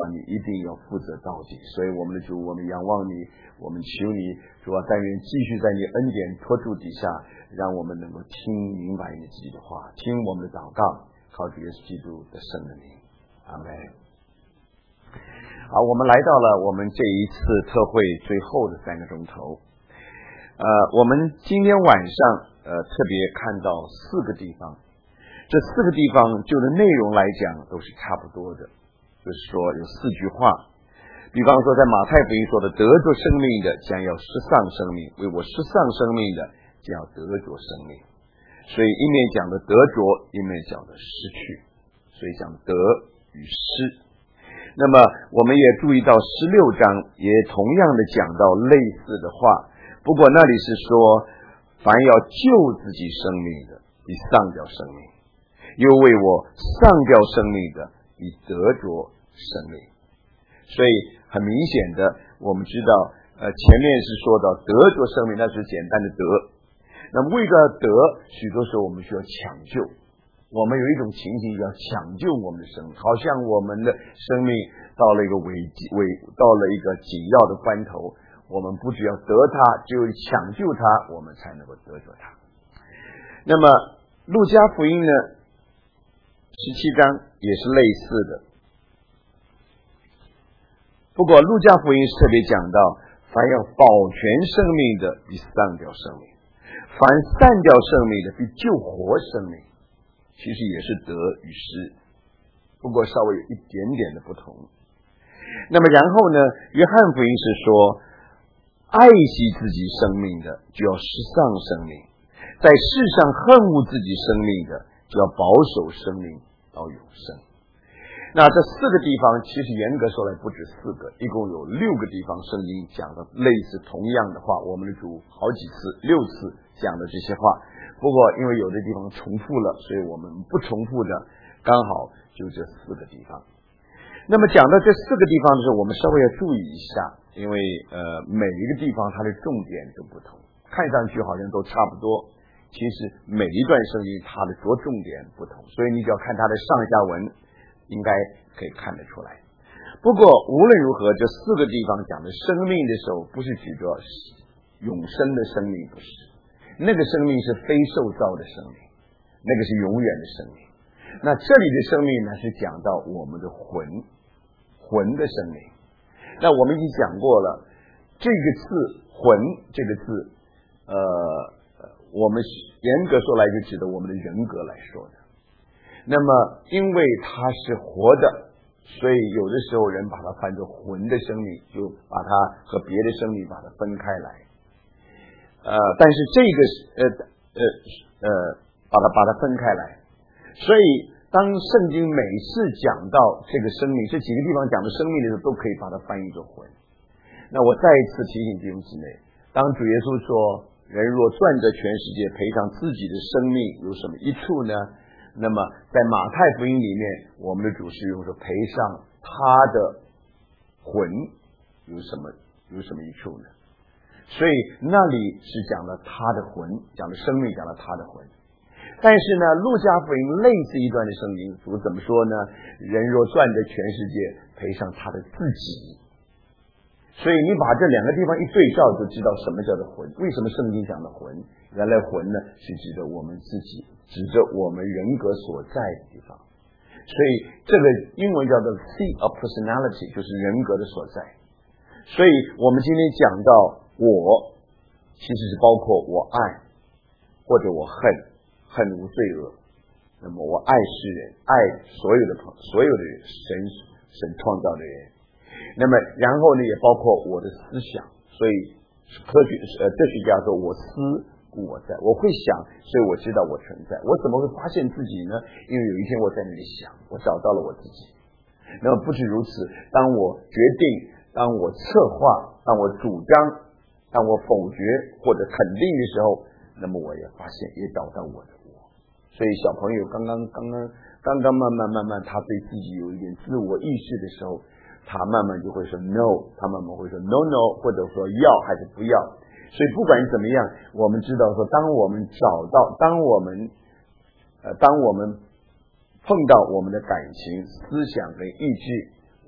你一定要负责到底。所以我们的主，我们仰望你，我们求你，主啊，但愿继续在你恩典托住底下，让我们能够听明白你自己的话，听我们的祷告，靠主耶稣基督的圣的名，阿门。好，我们来到了我们这一次特会最后的3个钟头。我们今天晚上特别看到4个地方，这4个地方就的内容来讲都是差不多的，就是说有4句话。比方说在马太福音说的，得着生命的将要失丧生命，为我失丧生命的将要得着生命。所以一面讲的得着，一面讲的失去，所以讲得与失。那么我们也注意到16章也同样的讲到类似的话，不过那里是说凡要救自己生命的必丧掉生命，又为我丧掉生命的必得着生命。所以很明显的我们知道前面是说到得着生命，那是简单的得。那么为了得，许多时候我们需要抢救，我们有一种情形要抢救我们的生命，好像我们的生命到了一个到了一个紧要的关头，我们不只要得它，就抢救它，我们才能够得着它。那么路加福音呢17章也是类似的，不过路加福音是特别讲到凡要保全生命的必丧掉生命，凡散掉生命的必救活生命，其实也是得与失，不过稍微有一点点的不同。那么然后呢，约翰福音是说爱惜自己生命的就要失丧生命，在世上恨恶自己生命的就要保守生命到永生。那这4个地方其实严格说来不止4个，一共有6个地方圣经讲的类似同样的话，我们的主好几次6次讲的这些话，不过因为有的地方重复了，所以我们不重复的，刚好就这4个地方。那么讲到这4个地方的时候，我们稍微要注意一下，因为每一个地方它的重点都不同，看上去好像都差不多，其实每一段圣经它的着重点不同，所以你只要看它的上下文应该可以看得出来。不过无论如何，这4个地方讲的生命的时候，不是指着永生的生命，不是，那个生命是非受造的生命，那个是永远的生命。那这里的生命呢，是讲到我们的魂的生命。那我们已经讲过了，这个字魂这个字我们严格说来就指的我们的人格来说的。那么因为它是活的，所以有的时候人把它翻作魂的生命，就把它和别的生命把它分开来。但是这个把它分开来，所以当圣经每次讲到这个生命，这几个地方讲的生命的时候，都可以把它翻译作魂。那我再一次提醒弟兄姊妹，当主耶稣说人若赚得全世界，赔上自己的生命，有什么益处呢？那么在马太福音里面，我们的主是用说赔上他的魂有什么益处呢？所以那里是讲了他的魂，讲了生命，讲了他的魂。但是呢，路加福音类似一段的圣经，主怎么说呢？人若赚得全世界，赔上他的自己。所以你把这2个地方一对照，就知道什么叫做魂。为什么圣经讲的魂？原来魂呢是指着我们自己，指着我们人格所在的地方。所以这个英文叫做 seat of personality， 就是人格的所在。所以我们今天讲到我，其实是包括我爱或者我恨无罪恶。那么我爱世人，爱所有的人，神创造的人。那么然后呢，也包括我的思想。所以哲学家说我思故我在，我会想，所以我知道我存在。我怎么会发现自己呢？因为有一天我在那里想，我找到了我自己。那么不止如此，当我决定，当我策划，当我主张，当我否决或者肯定的时候，那么我也发现，也找到我的我。所以小朋友刚刚慢慢他对自己有一点自我意识的时候，他慢慢就会说 no， 他慢慢会说 no， 或者说要还是不要。所以不管怎么样，我们知道说，当我们碰到我们的感情、思想跟意志，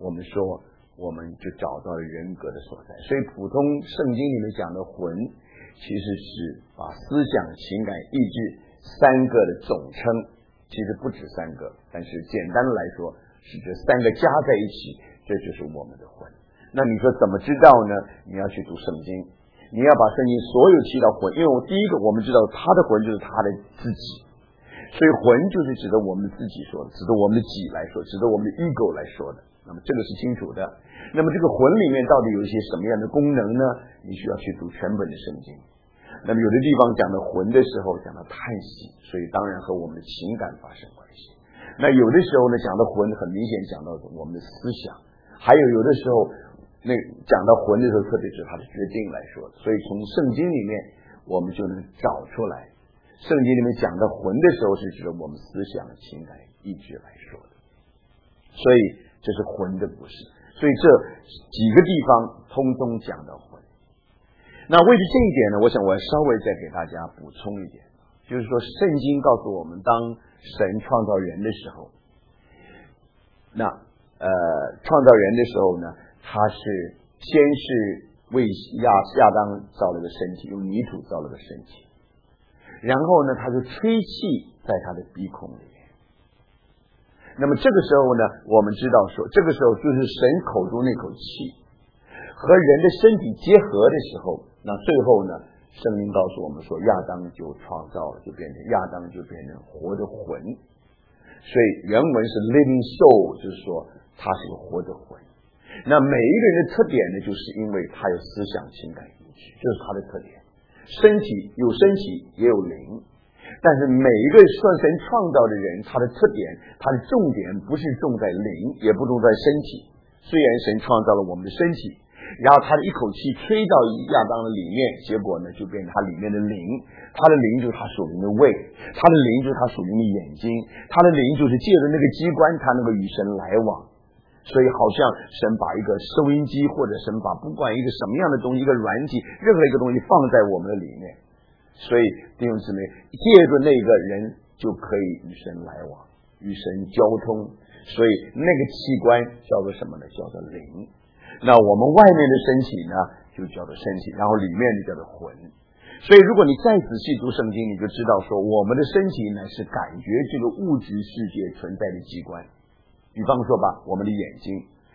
我们说我们就找到了人格的所在。所以普通圣经里面讲的魂，其实是把思想、情感、意志三个的总称，其实不止三个，但是简单的来说是这三个加在一起，这就是我们的魂。那你说怎么知道呢？你要去读圣经，你要把圣经所有提到魂，因为第一个我们知道他的魂就是他的自己，所以魂就是指的我们自己说的，指的我们的己来说，指的我们的 ego 来说的。那么这个是清楚的。那么这个魂里面到底有一些什么样的功能呢？你需要去读全本的圣经。那么有的地方讲到魂的时候讲到叹息，所以当然和我们的情感发生关系。那有的时候呢讲到魂，很明显讲到我们的思想，还有的时候那讲到魂的时候，特别是他的决定来说，所以从圣经里面我们就能找出来，圣经里面讲到魂的时候是指的我们思想、情感、意志来说的，所以这是魂的故事。所以这几个地方通通讲到魂。那为了这一点呢，我想我要稍微再给大家补充一点，就是说圣经告诉我们，当神创造人的时候，那创造人的时候呢，他是先是为亚当造了个身体，用泥土造了个身体，然后呢他就吹气在他的鼻孔里面。那么这个时候呢，我们知道说这个时候就是神口中那口气和人的身体结合的时候，那最后呢圣经告诉我们说亚当就创造了，亚当就变成活的魂。所以原文是 living soul， 就是说他是个活的魂。那每一个人的特点呢，就是因为他有思想、情感、意志，这是他的特点。身体有身体也有灵，但是每一个神创造的人，他的特点，他的重点不是重在灵，也不重在身体。虽然神创造了我们的身体，然后他的一口气吹到亚当的里面，结果呢就变成他里面的灵，他的灵就是他属灵的胃，他的灵就是他属灵的眼睛，他的灵就是借着那个机关，他能够与神来往。所以好像神把一个收音机，或者神把不管一个什么样的东西，一个软体，任何一个东西放在我们的里面，所以弟兄姊妹，借着那个人就可以与神来往，与神交通。所以那个器官叫做什么呢？叫做灵。那我们外面的身体呢，就叫做身体，然后里面就叫做魂。所以如果你再仔细读圣经，你就知道说我们的身体呢是感觉这个物质世界存在的机关。比方说吧，我们的眼睛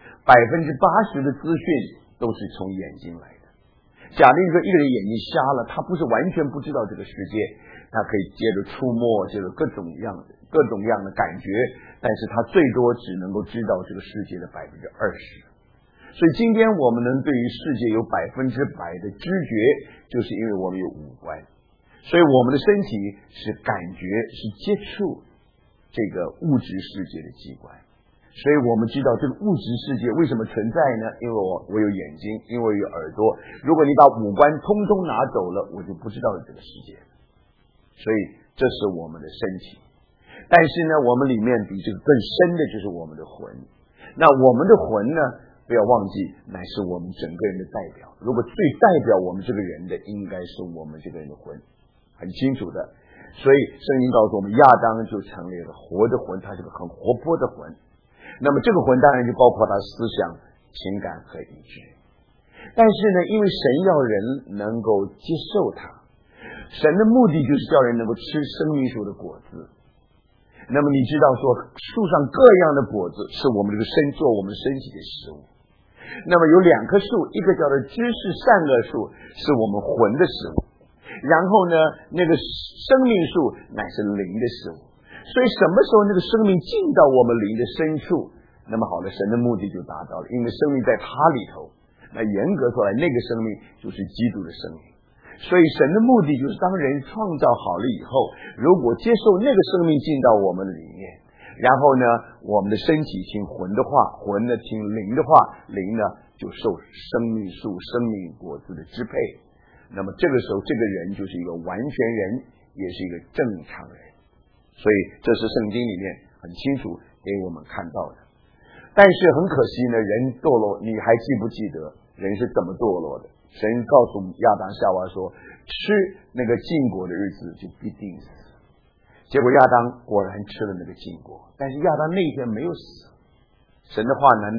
，80%的资讯都是从眼睛来的。假定说一个人眼睛瞎了，他不是完全不知道这个世界，他可以接着触摸这个各种样的感觉，但是他最多只能够知道这个世界的20%。所以今天我们能对于世界有100%的知觉，就是因为我们有五官。所以我们的身体是感觉，是接触这个物质世界的机关。所以我们知道这个物质世界为什么存在呢？因为我有眼睛，因为我有耳朵。如果你把五官通通拿走了，我就不知道这个世界。所以这是我们的身体。但是呢，我们里面比这个更深的就是我们的魂。那我们的魂呢，不要忘记乃是我们整个人的代表。如果最代表我们这个人的，应该是我们这个人的魂，很清楚的。所以圣经告诉我们，亚当就成立了活的魂，他是个很活泼的魂。那么这个魂当然就包括他思想、情感和意志。但是呢，因为神要人能够接受他，神的目的就是叫人能够吃生命树的果子。那么你知道说，树上各样的果子是我们这个做我们身体的食物。那么有2棵树，一个叫做知识善恶树，是我们魂的食物，然后呢，那个生命树乃是灵的食物。所以什么时候那个生命进到我们灵的深处，那么好了，神的目的就达到了，因为生命在他里头。那严格说来，那个生命就是基督的生命。所以神的目的就是当人创造好了以后，如果接受那个生命进到我们里面，然后呢我们的身体听魂的话，魂呢听灵的话，灵呢就受生命树生命果子的支配。那么这个时候这个人就是一个完全人，也是一个正常人。所以这是圣经里面很清楚给我们看到的。但是很可惜呢，人堕落，你还记不记得人是怎么堕落的？神告诉亚当夏娃说，吃那个禁果的日子就必定死。结果亚当果然吃了那个禁果，但是亚当那一天没有死。神的话难道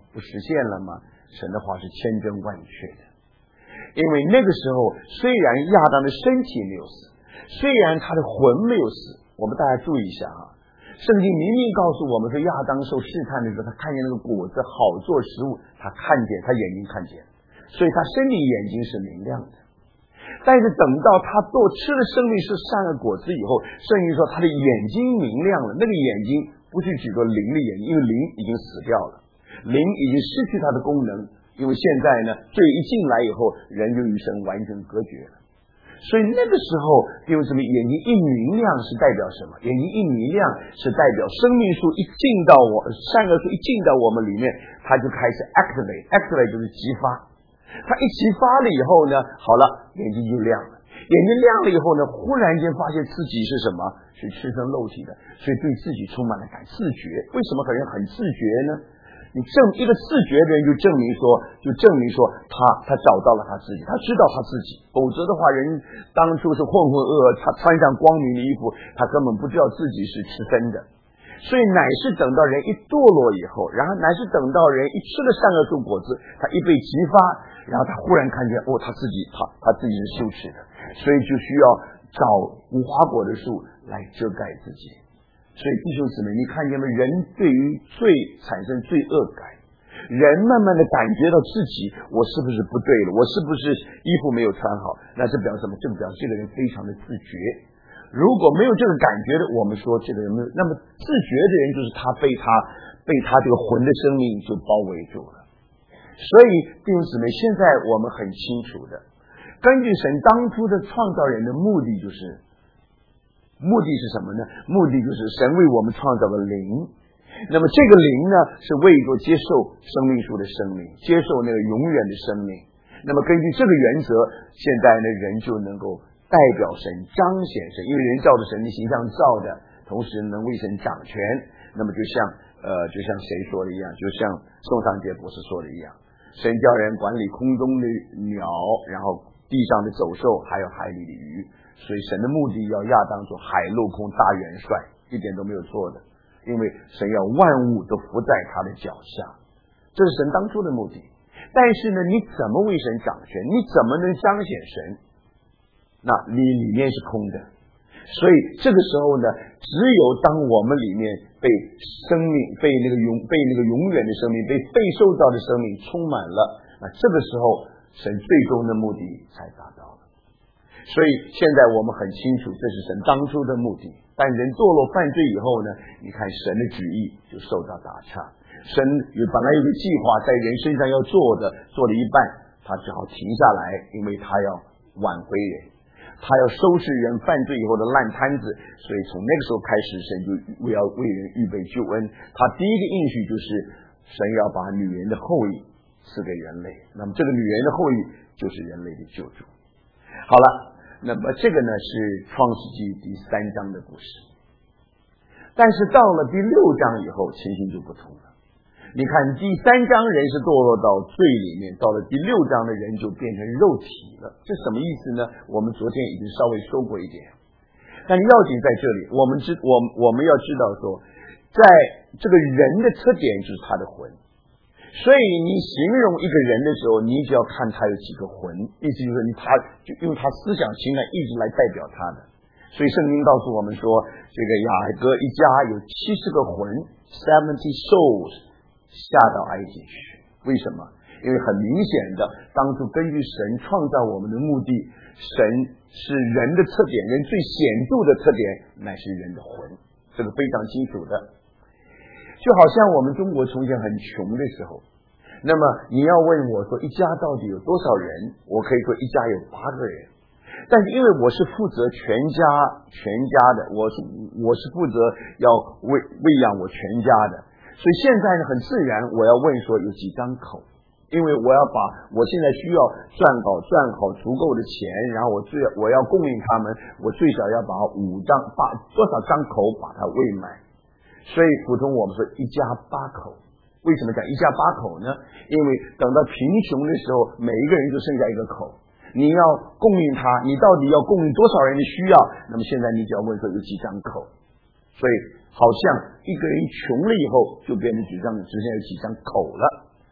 不实现了吗？神的话是千真万确的。因为那个时候虽然亚当的身体没有死，虽然他的魂没有死，我们大家注意一下啊，圣经明明告诉我们说，亚当受试探的时候，他看见那个果子好做食物，他看见，他眼睛看见，所以他生理眼睛是明亮的。但是等到他吃了生命是善恶果子以后，圣经说他的眼睛明亮了，那个眼睛不是指着灵的眼睛，因为灵已经死掉了，灵已经失去它的功能，因为现在呢，罪一进来以后，人就与神完全隔绝了。所以那个时候，因为什么？眼睛一明亮是代表什么？眼睛一明亮是代表生命树一进到善恶树一进到我们里面，它就开始 activate 就是激发。它一激发了以后呢，好了，眼睛就亮了。眼睛亮了以后呢，忽然间发现自己是什么？是赤身露体的，所以对自己充满了自觉。为什么人很自觉呢？一个自觉的人就证明说他找到了他自己，他知道他自己。否则的话，人当初是浑浑噩噩，他穿上光明的衣服，他根本不知道自己是赤身的。所以乃是等到人一堕落以后，然后乃是等到人一吃了善恶树果子，他一被激发，然后他忽然看见他自己是羞耻的，所以就需要找无花果的树来遮盖自己。所以弟兄姊妹，你看见吗？人对于罪产生罪恶感，人慢慢的感觉到自己我是不是不对了，我是不是衣服没有穿好，那这表示什么？这表示这个人非常的自觉。如果没有这个感觉的，我们说这个人没有，那么自觉的人就是他被他这个魂的生命就包围住了。所以弟兄姊妹，现在我们很清楚的，根据神当初的创造人的目的是什么呢？目的就是神为我们创造了灵，那么这个灵呢，是为着接受生命树的生命，接受那个永远的生命。那么根据这个原则，现在呢，人就能够代表神，彰显神，因为人照着神的形象造的，同时能为神掌权。那么就像谁说的一样，就像宋尚杰博士说的一样，神叫人管理空中的鸟，然后地上的走兽，还有海里的鱼。所以神的目的要亚当做海陆空大元帅，一点都没有错的，因为神要万物都伏在他的脚下，这是神当初的目的。但是呢，你怎么为神掌权？你怎么能彰显神？那你里面是空的。所以这个时候呢，只有当我们里面被生命、被那个永远的生命、被受造的生命充满了，那这个时候神最终的目的才达到了。所以现在我们很清楚，这是神当初的目的。但人堕落犯罪以后呢，你看神的旨意就受到打岔。神本来有个计划在人身上要做了一半，他只好停下来，因为他要挽回人，他要收拾人犯罪以后的烂摊子。所以从那个时候开始，神就要为人预备救恩。他第一个应许就是神要把女人的后裔赐给人类，那么这个女人的后裔就是人类的救主。好了，那么这个呢是创世纪第3章的故事。但是到了第6章以后，情形就不同了。你看第3章人是堕落到罪里面，到了第6章的人就变成肉体了。这什么意思呢？我们昨天已经稍微说过一点，但要紧在这里，我们要知道说，在这个人的特点就是他的魂。所以你形容一个人的时候，你只要看他有几个魂，意思就是就用他思想情感意志来代表他的。所以圣经告诉我们说，这个雅各一家有70个魂 ，70 souls 下到埃及去。为什么？因为很明显的，当初根据神创造我们的目的，神是人的特点，人最显著的特点乃是人的魂，这个非常清楚的。就好像我们中国从前很穷的时候，那么你要问我说一家到底有多少人，我可以说一家有8个人。但是因为我是负责全家的，我是负责要喂养我全家的，所以现在呢很自然我要问说有几张口，因为我现在需要赚好足够的钱，然后我要供应他们，我最少要把多少张口把它喂满。所以普通我们说一家8口。为什么讲一家8口呢？因为等到贫穷的时候，每一个人就剩下一个口，你要供应他，你到底要供应多少人的需要？那么现在你只要问说有几张口。所以好像一个人穷了以后，就变成只剩下有几张口了。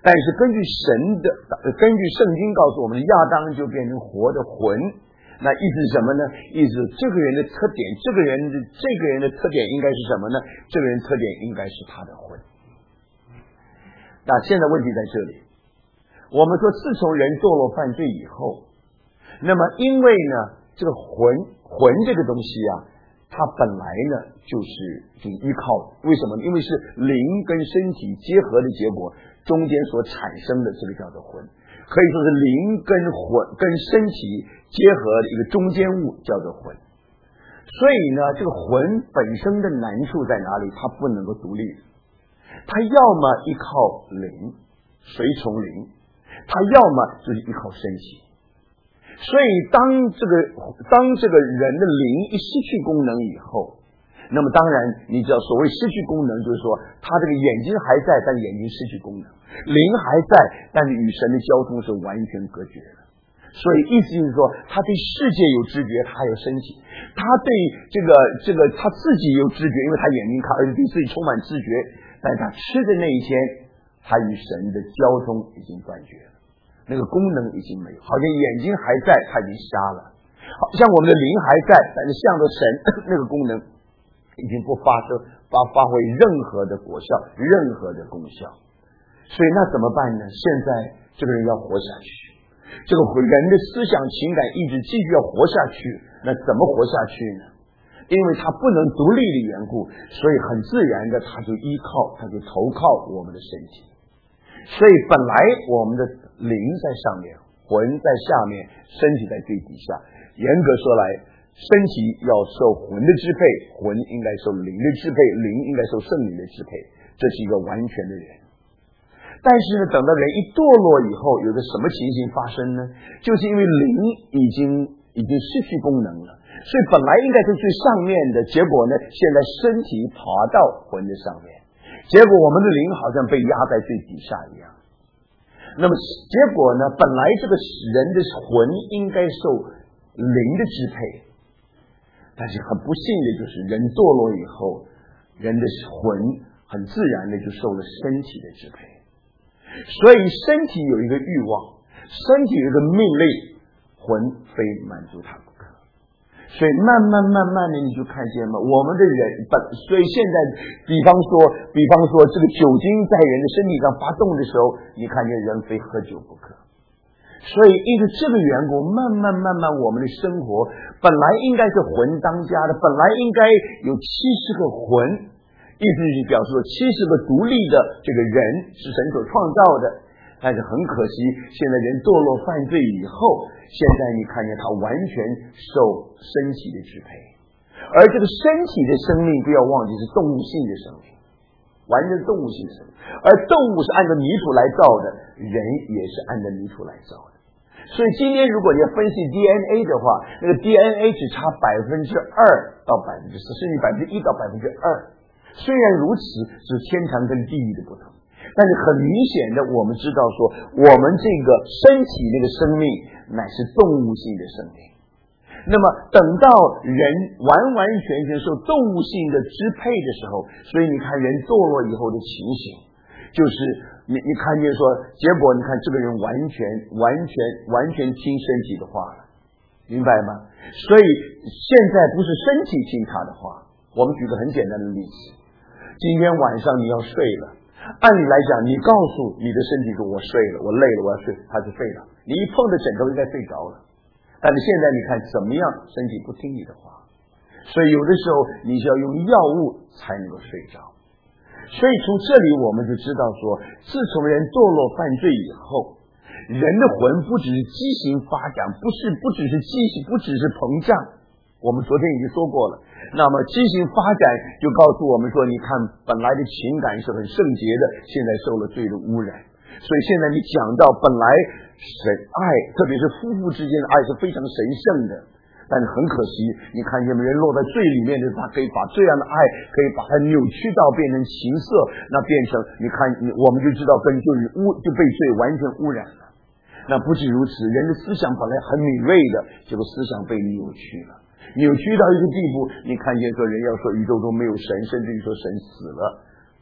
但是根据圣经告诉我们，亚当就变成活的魂。那意思是什么呢？意思这个人的特点，这个人的特点应该是什么呢？这个人特点应该是他的魂。那现在问题在这里，我们说自从人堕落犯罪以后，那么因为呢这个魂这个东西啊，它本来呢就是依靠，为什么呢？因为是灵跟身体结合的结果，中间所产生的这个叫做魂，可以说是灵跟身体结合的一个中间物叫做魂。所以呢这个魂本身的难处在哪里？它不能够独立，它要么依靠灵，随从灵，它要么就是依靠身体。所以当这个人的灵一失去功能以后，那么当然你知道所谓失去功能，就是说他这个眼睛还在，但眼睛失去功能，灵还在，但是与神的交通是完全隔绝的。所以意思就是说他对世界有知觉，他还有身体，他对这个他自己有知觉，因为他眼睛看，而且对自己充满知觉，但是他吃的那一天，他与神的交通已经断绝了，那个功能已经没有，好像眼睛还在，他已经瞎了，好像我们的灵还在，但是向着神那个功能已经不发挥任何的果效，任何的功效。所以那怎么办呢？现在这个人要活下去，这个人的思想情感意志继续要活下去，那怎么活下去呢？因为他不能独立的缘故，所以很自然的他就投靠我们的身体。所以本来我们的灵在上面，魂在下面，身体在最底下。严格说来，身体要受魂的支配，魂应该受灵的支配，灵应该受圣灵的支配，这是一个完全的人。但是呢，等到人一堕落以后，有个什么情形发生呢？就是因为灵已经失去功能了，所以本来应该是最上面的，结果呢，现在身体爬到魂的上面，结果我们的灵好像被压在最底下一样。那么结果呢，本来这个人的魂应该受灵的支配，但是很不幸的就是人堕落以后，人的魂很自然的就受了身体的支配。所以身体有一个欲望，身体有一个命令，魂非满足它不可。所以慢慢的你就看见了，我们的人所以现在比方说这个酒精在人的身体上发动的时候，你看见人非喝酒不可。所以因为这个缘故，慢慢我们的生活本来应该是魂当家的，本来应该有70个魂，意思是表示说70个独立的这个人是神所创造的，但是很可惜现在人堕落犯罪以后，现在你看见他完全受身体的支配，而这个身体的生命不要忘记是动物性的生命，完全动物性的生命，而动物是按照泥土来造的，人也是按照泥土来造的。所以今天如果你要分析 DNA 的话，那个 DNA 只差2%到4%，甚至1%到2%。虽然如此，是天堂跟地狱的不同，但是很明显的我们知道说，我们这个身体那个生命乃是动物性的生命。那么等到人完全受动物性的支配的时候，所以你看人堕落以后的情形，就是你看见说，结果你看这个人完全听身体的话了，明白吗？所以现在不是身体听他的话。我们举个很简单的例子，今天晚上你要睡了，按理来讲你告诉你的身体说我睡了，我累了，我要睡，他就睡了，你一碰着枕头应该睡着了。但是现在你看怎么样，身体不听你的话，所以有的时候你需要用药物才能够睡着。所以从这里我们就知道说，自从人堕落犯罪以后，人的魂不只是畸形发展，不只是畸形，不只是膨胀，我们昨天已经说过了。那么畸形发展就告诉我们说，你看本来的情感是很圣洁的，现在受了罪的污染。所以现在你讲到本来神爱，特别是夫妇之间的爱是非常神圣的，但是很可惜你看见人落在罪里面的，他可以把这样的爱可以把它扭曲到变成情色，那变成你看我们就知道就被罪完全污染了。那不止如此，人的思想本来很敏锐的，结果思想被扭曲了，扭曲到一个地步，你看见说人要说宇宙中没有神，甚至于说神死了，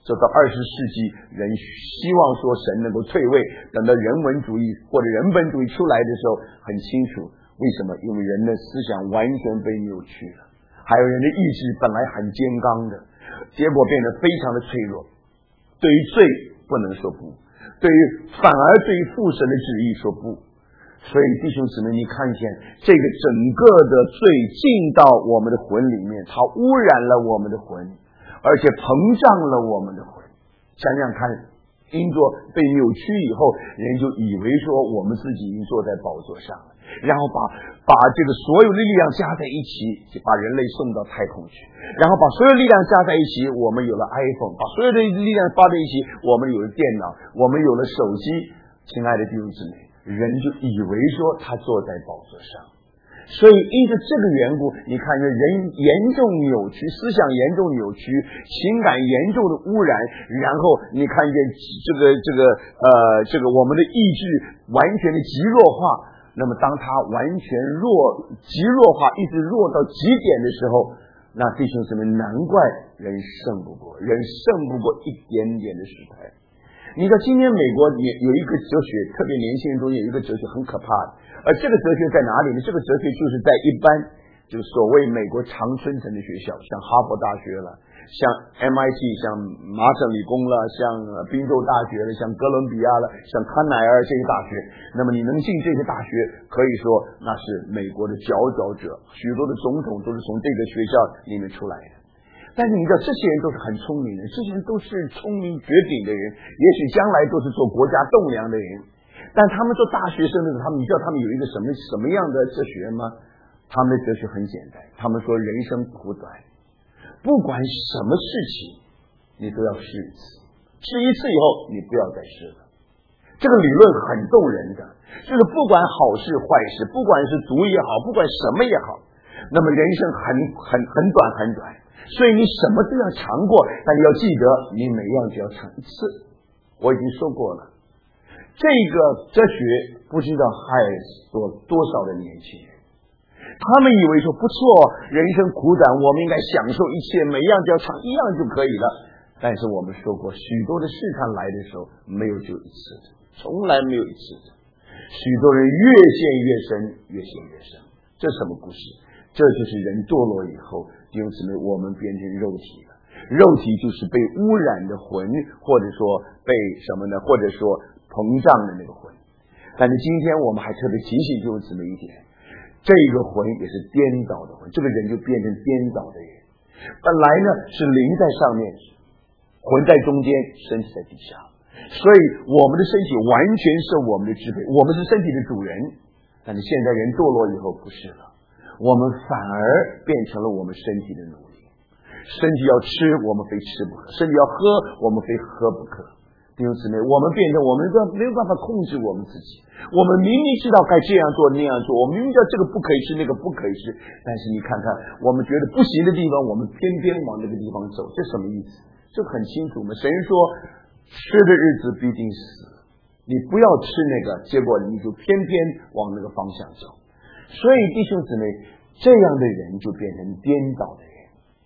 这到20世纪，人希望说神能够退位，等到人文主义或者人本主义出来的时候，很清楚为什么？因为人的思想完全被扭曲了，还有人的意志本来很坚刚的，结果变得非常的脆弱。对于罪不能说不，反而对于父神的旨意说不。所以弟兄姊妹，你看见这个整个的罪进到我们的魂里面，它污染了我们的魂，而且膨胀了我们的魂。想想看，因着被扭曲以后，人就以为说我们自己已经坐在宝座上了，然后把这个所有的力量加在一起，就把人类送到太空去，然后把所有力量加在一起，我们有了 iPhone， 把所有的力量发在一起，我们有了电脑，我们有了手机。亲爱的弟兄姊妹，人就以为说他坐在宝座上，所以因着这个缘故，你看着人严重扭曲，思想严重扭曲，情感严重的污染，然后你看见这个我们的意志完全的极弱化。那么当他完全极弱化，一直弱到极点的时候，那弟兄姊妹，难怪人胜不过一点点的失败。你知道今天美国有一个哲学，特别年轻人中间有一个哲学很可怕的，而这个哲学在哪里呢？这个哲学就是在一般就是所谓美国常春藤的学校，像哈佛大学了，像 MIT， 像麻省理工了，像宾州大学了，像哥伦比亚了，像康乃尔这些大学。那么你能进这些大学，可以说那是美国的佼佼者，许多的总统都是从这个学校里面出来的。但是你知道，这些人都是很聪明的，这些人都是聪明绝顶的人，也许将来都是做国家栋梁的人。但他们做大学生的时候，你知道他们有一个什么样的哲学吗？他们的哲学很简单，他们说人生苦短，不管什么事情你都要试一次，试一次以后你不要再试了。这个理论很动人的，就是不管好事坏事，不管是毒也好，不管什么也好，那么人生很短很短，所以你什么都要尝过，但你要记得你每样就要尝一次。我已经说过了，这个哲学不知道害多少的年轻人，他们以为说不错，人生苦短，我们应该享受一切，每样就要尝一样就可以了。但是我们说过，许多的试探来的时候，没有就一次的，从来没有一次的。许多人越陷越深，越陷越深。这是什么故事？这就是人堕落以后，弟兄姊妹，我们变成肉体了。肉体就是被污染的魂，或者说被什么呢？或者说膨胀的那个魂。但是今天我们还特别提醒弟兄姊妹一点，这个魂也是颠倒的魂，这个人就变成颠倒的人。本来呢是灵在上面，魂在中间，身体在底下，所以我们的身体完全受我们的支配，我们是身体的主人。但是现在人堕落以后不是了，我们反而变成了我们身体的奴隶。身体要吃，我们非吃不可；身体要喝，我们非喝不可。弟兄姊妹，我们变成我们没有办法控制我们自己。我们明明知道该这样做那样做，我们明明知道这个不可以吃，那个不可以吃，但是你看看，我们觉得不行的地方，我们偏偏往那个地方走，这什么意思？这很清楚嘛。神说，吃的日子必定死，你不要吃那个，结果你就偏偏往那个方向走。所以弟兄姊妹，这样的人就变成颠倒的人。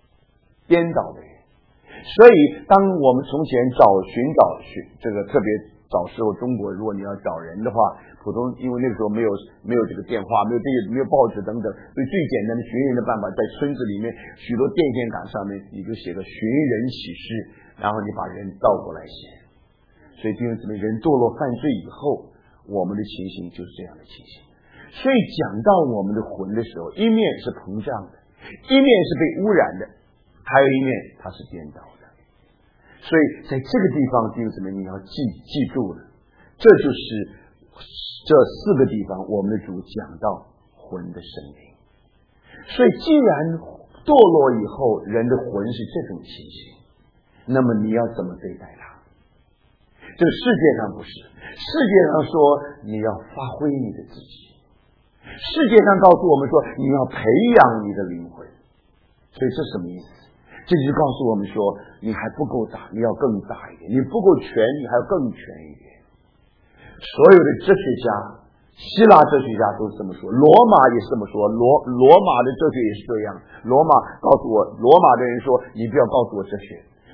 所以当我们从前寻找这个，特别早时候中国，如果你要找人的话，普通因为那个时候没有这个电话，没有报纸等等，所以最简单的寻人的办法，在村子里面许多电线杆上面，你就写个寻人启事，然后你把人倒过来写。所以弟兄姊妹，人堕落犯罪以后，我们的情形就是这样的情形。所以讲到我们的魂的时候，一面是膨胀的，一面是被污染的，还有一面它是颠倒的。所以在这个地方，弟兄姊妹，你要记住了，这就是这四个地方我们的主讲到魂的生命。所以既然堕落以后人的魂是这种情形，那么你要怎么对待它？这个世界上不是，世界上说你要发挥你的自己，世界上告诉我们说你要培养你的灵魂。所以这什么意思？这就是告诉我们说，你还不够大，你要更大一点；你不够全，你还要更全一点。所有的哲学家，希腊哲学家都是这么说，罗马也是这么说，罗马的哲学也是这样。罗马的人说，你不要告诉我哲学，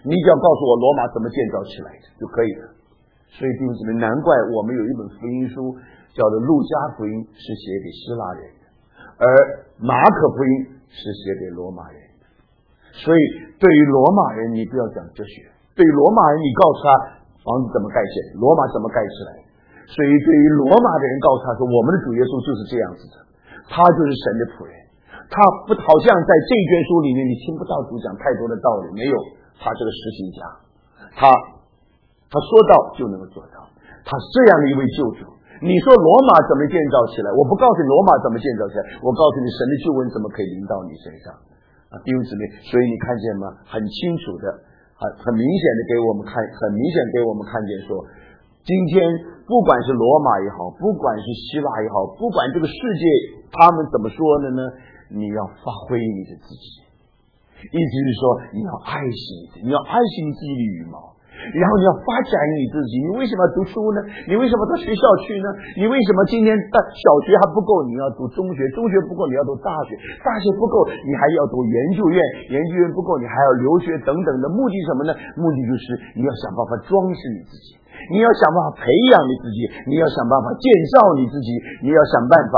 你只要告诉我罗马怎么建造起来的就可以了。所以弟兄姊妹，难怪我们有一本福音书叫做路加福音，是写给希腊人的，而马可福音是写给罗马人的。所以对于罗马人你不要讲哲学，对于罗马人你告诉他房子怎么盖起来，罗马怎么盖起来。所以对于罗马的人告诉他说，我们的主耶稣就是这样子的，他就是神的仆人。他不好像在这卷书里面你听不到主讲太多的道理，没有，他是个实行家，他说到就能够做到，他是这样的一位救主。你说罗马怎么建造起来，我不告诉你罗马怎么建造起来，我告诉你神的救恩怎么可以临到你身上弟兄姊妹，所以你看见吗？很清楚的很明显的给我们看，很明显给我们看见说，今天不管是罗马也好，不管是希腊也好，不管这个世界他们怎么说的呢，你要发挥你的自己，意思是说你要爱惜你自己的羽毛，然后你要发展你自己。你为什么要读书呢？你为什么到学校去呢？你为什么今天到小学还不够，你要读中学，中学不够你要读大学，大学不够你还要读研究院，研究院不够你还要留学等等的。目的什么呢？目的就是你要想办法装饰你自己，你要想办法培养你自己，你要想办法建造你自己，你要想办法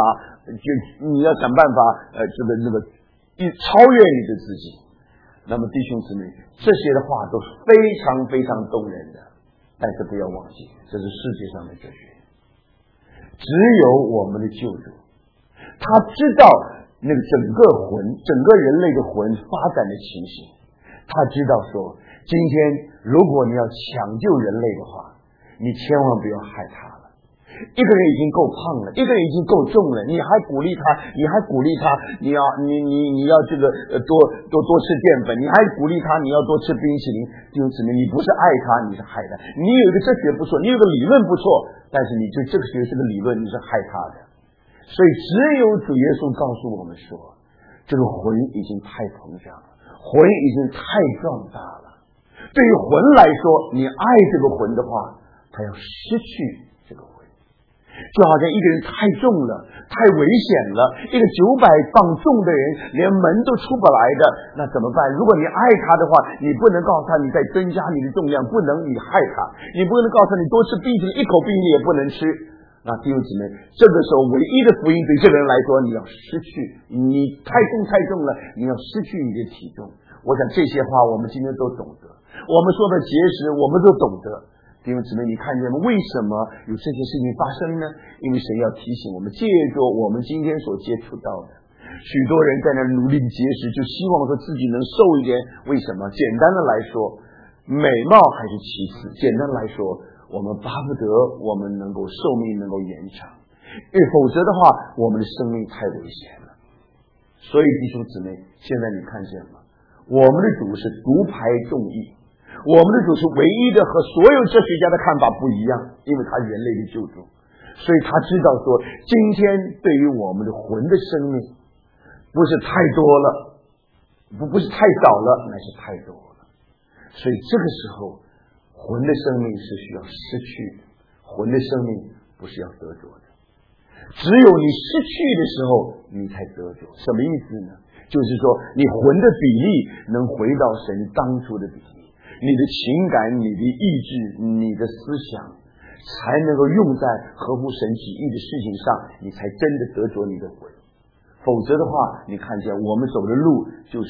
超越你的自己。那么弟兄姊妹，这些的话都是非常非常动人的，但是不要忘记，这是世界上的哲学。只有我们的救主，他知道那个整个人类的魂发展的情形，他知道说，今天如果你要抢救人类的话，你千万不要害他了。一个人已经够胖了，一个人已经够重了，你还鼓励他，你要这个多吃淀粉，你还鼓励他，你要多吃冰淇淋。弟兄姊妹，你不是爱他，你是害他。你有一个哲学不错，你有个理论不错，但是你这个学这个理论你是害他的。所以只有主耶稣告诉我们说，这个魂已经太膨胀了，魂已经太壮大了。对于魂来说，你爱这个魂的话，他要失去这个魂，就好像一个人太重了，太危险了，一个900磅重的人连门都出不来的，那怎么办？如果你爱他的话，你不能告诉他你在增加你的重量，不能，你害他，你不能告诉他你多吃冰淇淋，一口冰淇淋也不能吃。那弟兄姊妹，这个时候唯一的福音对这个人来说，你要失去，你太重了，你要失去你的体重。我想这些话我们今天都懂得，我们说的节食我们都懂得。弟兄姊妹，你看见吗？为什么有这些事情发生呢？因为神要提醒我们，借着我们今天所接触到的，许多人在那努力节食，就希望说自己能瘦一点。为什么？简单的来说，美貌还是其次。简单来说，我们巴不得我们能够寿命能够延长，否则的话，我们的生命太危险了。所以弟兄姊妹，现在你看见吗？我们的主是独排众议。我们的主是唯一的，和所有哲学家的看法不一样，因为他人类的救主，所以他知道说，今天对于我们的魂的生命，不是太多了，不是太少了，乃是太多了。所以这个时候，魂的生命是需要失去的，魂的生命不是要得着的。只有你失去的时候，你才得着。什么意思呢？就是说，你魂的比例能回到神当初的比例。你的情感、你的意志、你的思想才能够用在合乎神旨意的事情上，你才真的得着你的魂。否则的话，你看见我们走的路就是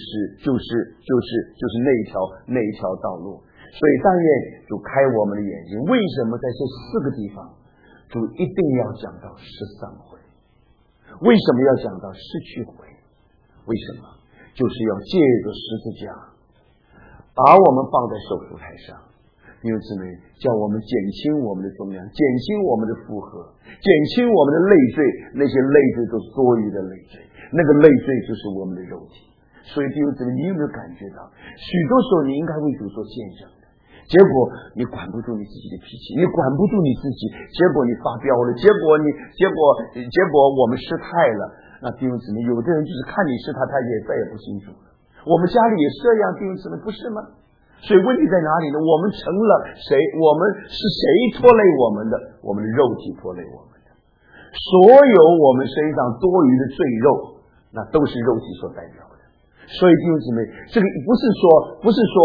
那一条道路。所以但愿主开我们的眼睛，为什么在这4个地方主一定要讲到13回？为什么要讲到失去回？为什么？就是要借着十字架把我们放在手术台上，弟兄姊妹，叫我们减轻我们的重量，减轻我们的负荷，减轻我们的累赘。那些累赘都是多余的累赘，那个累赘就是我们的肉体。所以弟兄姊妹，你有没有感觉到，许多时候你应该为主做见证的，结果你管不住你自己的脾气，你管不住你自己，结果你发飙了，结果我们失态了。那弟兄姊妹，有的人就是看你失态，他也再也不信主了。我们家里也是这样，弟兄姊妹，不是吗？所以问题在哪里呢？我们成了谁？我们是谁拖累我们的？我们的肉体拖累我们的。所有我们身上多余的罪肉，那都是肉体所代表的。所以弟兄姊妹，这个不是说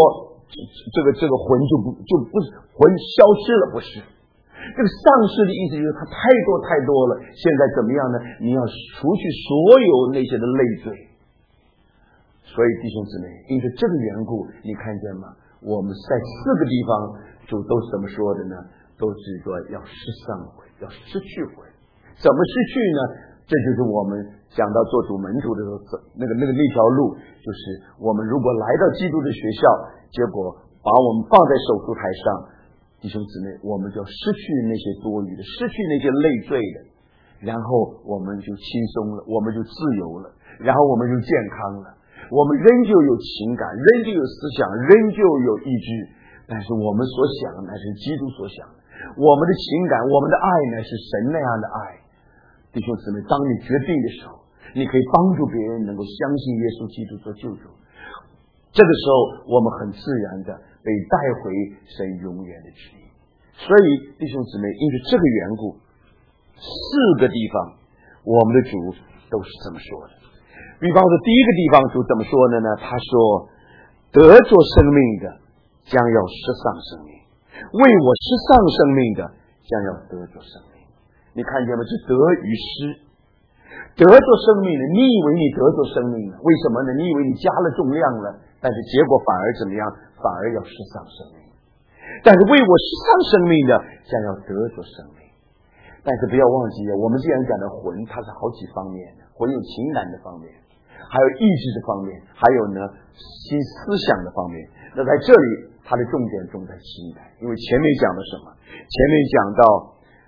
这个魂就不魂消失了，不是。这个丧失的意思就是它太多了，现在怎么样呢？你要除去所有那些的累赘。所以弟兄姊妹，因着这个缘故，你看见吗？我们在4个地方就都是怎么说的呢？都是说要失丧悔，要失去悔。怎么失去呢？这就是我们讲到做主门徒的时候，那条路，就是我们如果来到基督的学校，结果把我们放在手术台上，弟兄姊妹，我们就失去那些多余的，失去那些累赘的，然后我们就轻松了，我们就自由了，然后我们就健康了，我们仍旧有情感，仍旧有思想，仍旧有意志，但是我们所想的乃是基督所想的，我们的情感，我们的爱呢是神那样的爱。弟兄姊妹，当你决定的时候，你可以帮助别人能够相信耶稣基督做救主，这个时候我们很自然的被带回神永远的旨意。所以弟兄姊妹，因着这个缘故，4个地方我们的主都是这么说的。比方说第一个地方主怎么说的呢？他说得着生命的将要失丧生命，为我失丧生命的将要得着生命。你看见吗？是得与失。得着生命的，你以为你得着生命了，为什么呢？你以为你加了重量了，但是结果反而怎么样？反而要失丧生命。但是为我失丧生命的将要得着生命。但是不要忘记，我们既然讲的魂，它是好几方面的，魂有情感的方面，还有意志的方面，还有呢心思想的方面。那在这里它的重点重在情感，因为前面讲了什么？前面讲到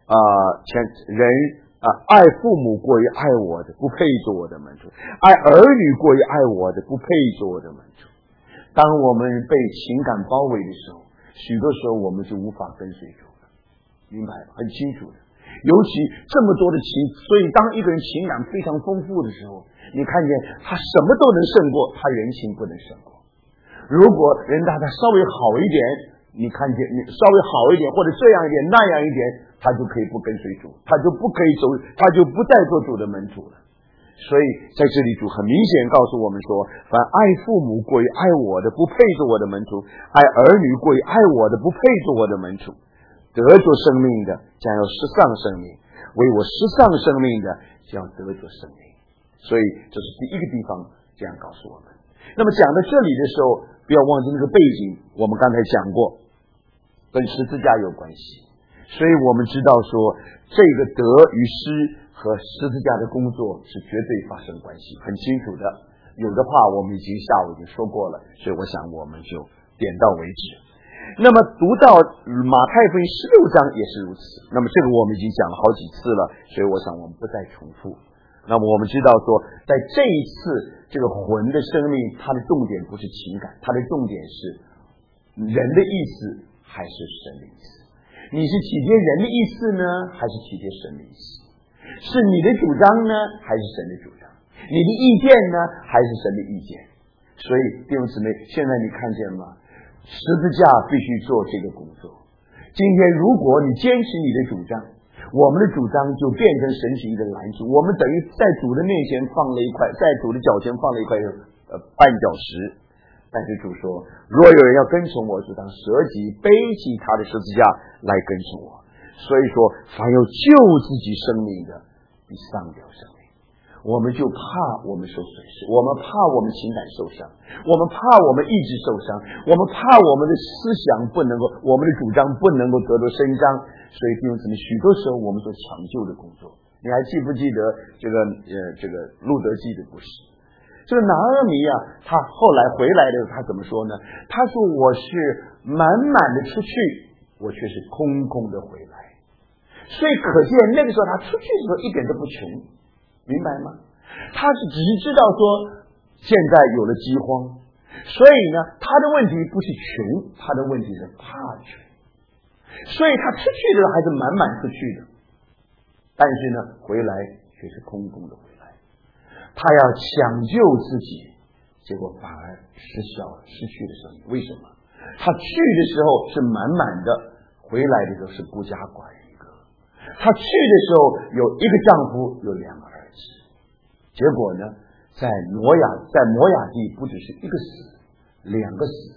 爱父母过于爱我的，不配做我的门徒；爱儿女过于爱我的，不配做我的门徒。当我们被情感包围的时候，许多时候我们就无法跟随主了，明白吗？很清楚的。尤其这么多的情，所以当一个人情感非常丰富的时候，你看见他什么都能胜过，他人情不能胜过。如果人他稍微好一点，你看见你稍微好一点，或者这样一点那样一点，他就可以不跟随主，他就不可以走，他就不再做主的门徒了。所以在这里主很明显告诉我们说，凡爱父母过于爱我的，不配做我的门徒；爱儿女过于爱我的，不配做我的门徒。得着生命的将要失丧生命，为我失丧生命的将要得着生命。所以这是第一个地方这样告诉我们。那么讲到这里的时候，不要忘记那个背景，我们刚才讲过跟十字架有关系，所以我们知道说这个得与失和十字架的工作是绝对发生关系，很清楚的。有的话我们下午已经说过了，所以我想我们就点到为止。那么读到马太福音16章也是如此，那么这个我们已经讲了好几次了，所以我想我们不再重复。那么我们知道说，在这一次这个魂的生命，它的重点不是情感，它的重点是人的意思还是神的意思。你是体贴人的意思呢，还是体贴神的意思？是你的主张呢，还是神的主张？你的意见呢，还是神的意见？所以弟兄姊妹，现在你看见吗？十字架必须做这个工作。今天如果你坚持你的主张，我们的主张就变成神是一个拦阻，我们等于在主的面前放了一块，在主的脚前放了一块绊脚石。但是主说，若有人要跟从我，就当舍己背起他的十字架来跟从我。所以说，凡有救自己生命的，必丧掉生命。我们就怕我们受损失，我们怕我们情感受伤，我们怕我们意志受伤，我们怕我们的思想不能够，我们的主张不能够得到伸张。所以弟兄姊妹，许多时候我们做抢救的工作，你还记不记得这个路德记的故事？这个拿俄米啊，他后来回来的时候，他怎么说呢？他说：“我是满满的出去，我却是空空的回来。”所以可见那个时候他出去的时候一点都不穷。明白吗？他是只是知道说现在有了饥荒，所以呢他的问题不是穷，他的问题是怕穷，所以他出去的时候还是满满出去的，但是呢回来却是空空的回来。他要抢救自己，结果反而失效了，失去了生命。为什么？他去的时候是满满的，回来的时候是孤家寡人一个。他去的时候有一个丈夫，有2个儿子，结果呢，在摩亚地不只是一个死，2个死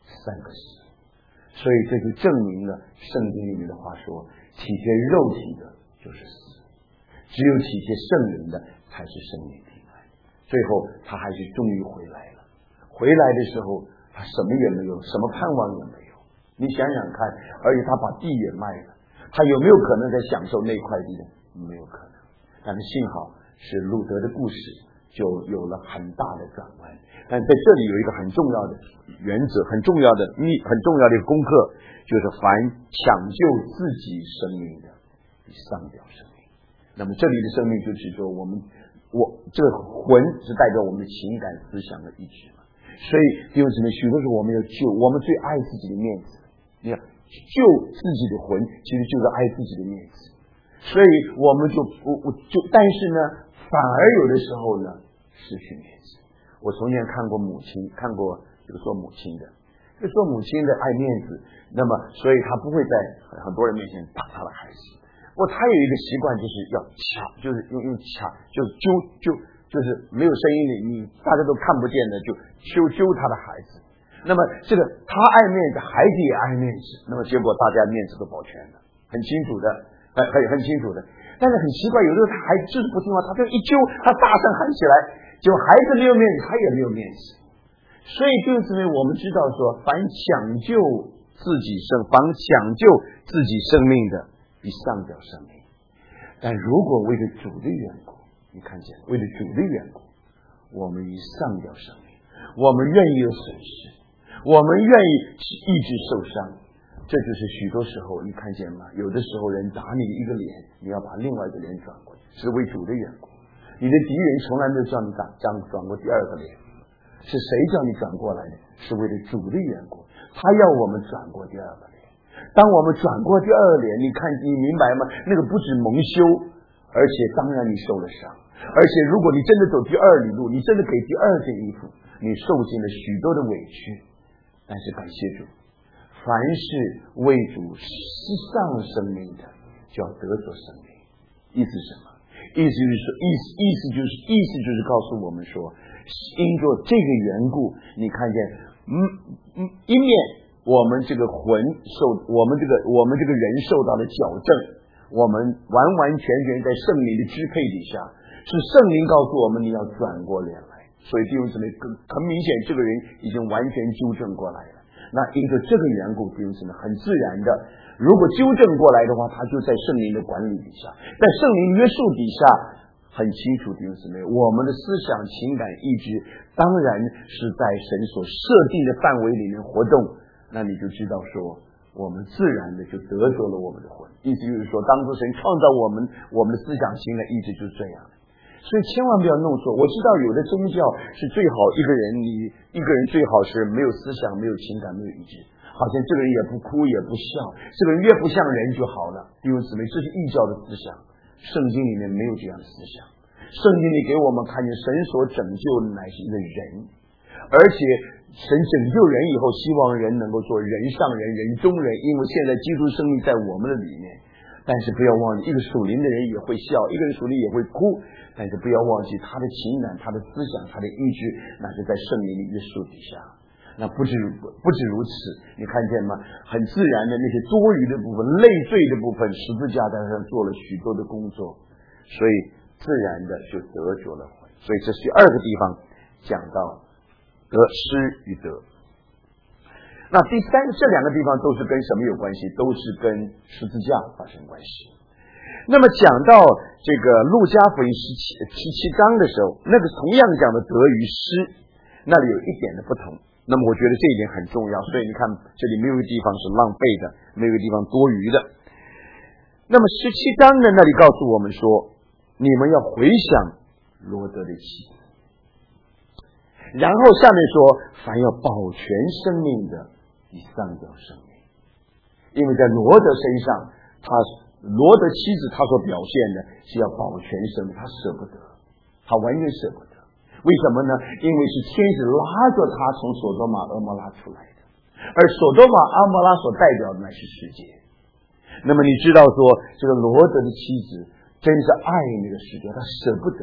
3个死。所以这就证明了圣经里面的话说，体贴肉体的就是死，只有体贴圣灵的才是生命平安。最后他还是终于回来了，回来的时候他什么也没有，什么盼望也没有。你想想看，而且他把地也卖了，他有没有可能在享受那块地呢？没有可能。但是幸好是路德的故事就有了很大的转弯。但在这里有一个很重要的原则，很重要的一个功课，就是凡抢救自己生命的，比上吊生命。那么这里的生命就指说这个魂是代表我们的情感思想的意志嘛。所以弟兄姊妹，许多时候我们要救，我们最爱自己的面子，你看救自己的魂其实就是爱自己的面子。所以我们但是呢，反而有的时候呢失去面子。我从前看过这个做母亲的，这做母亲的爱面子，那么所以他不会在很多人面前打他的孩子。他有一个习惯，就是要掐，就是用掐，就是就是没有声音的，你大家都看不见的，就揪他的孩子。那么这个他爱面子，孩子也爱面子，那么结果大家面子都保全了，很清楚的，很清楚的。但是很奇怪，有时候他孩子就是不听话，他就一揪，他大声喊起来，结果孩子没有面子，他也没有面子。所以就是因为我们知道说，凡抢救自己生命的，比上吊生命。但如果为了主的缘故，你看见为了主的缘故，我们以上吊生命，我们愿意有损失，我们愿意一直受伤。这就是许多时候你看见吗？有的时候人打你一个脸，你要把另外一个脸转过去，是为主的缘故。你的敌人从来没有叫你转过第二个脸，是谁叫你转过来的？是为了主的缘故，他要我们转过第二个脸。当我们转过第二个脸，你明白吗？那个不止蒙羞，而且当然你受了伤，而且如果你真的走第二里路，你真的给第二件衣服，你受尽了许多的委屈。但是感谢主，凡是为主失丧生命的，就要得着生命。意思是什么？意思就是告诉我们说，因着这个缘故，你看见一面我们这个魂我们这个人受到了矫正，我们完完全全在圣灵的支配底下，是圣灵告诉我们你要转过脸来。所以弟兄姊妹，很明显这个人已经完全纠正过来了。那因着这个缘故，弟兄姊妹很自然的，如果纠正过来的话，他就在圣灵的管理底下，在圣灵约束底下，很清楚弟兄姊妹，我们的思想情感意志当然是在神所设定的范围里面活动。那你就知道说，我们自然的就得着了我们的魂。意思就是说，当初神创造我们的思想情感意志就是这样的。所以千万不要弄错。我知道有的宗教是最好一个人最好是没有思想、没有情感、没有意志，好像这个人也不哭也不笑，这个人越不像人就好了。弟兄姊妹，这是异教的思想，圣经里面没有这样的思想。圣经里给我们看见神所拯救的乃是一个人，而且神拯救人以后，希望人能够做人上人、人中人，因为现在基督生命在我们的里面。但是不要忘记，一个属灵的人也会笑，一个人属灵也会哭，但是不要忘记他的情感、他的思想、他的意志，那是在圣灵的约束底下。那不止如此，你看见吗？很自然的那些多余的部分、累赘的部分，十字架上做了许多的工作，所以自然的就得着了魂。所以这是第二个地方讲到得失与得。那第三，这两个地方都是跟什么有关系？都是跟十字架发生关系。那么讲到这个路加福音17章的时候，那个同样讲的得与失，那里有一点的不同。那么我觉得这一点很重要，所以你看这里没有一个地方是浪费的，没有一个地方多余的。那么17章呢，那里告诉我们说，你们要回想罗得的妻子。然后下面说，凡要保全生命的，以上吊生命。因为在罗得身上，罗得妻子他所表现的是要保全生命，他舍不得，他完全舍不得。为什么呢？因为是天使拉着他从所多玛俄摩拉出来的，而所多玛阿摩拉所代表的乃是世界。那么你知道说，这个罗得的妻子真是爱那个世界，他舍不得。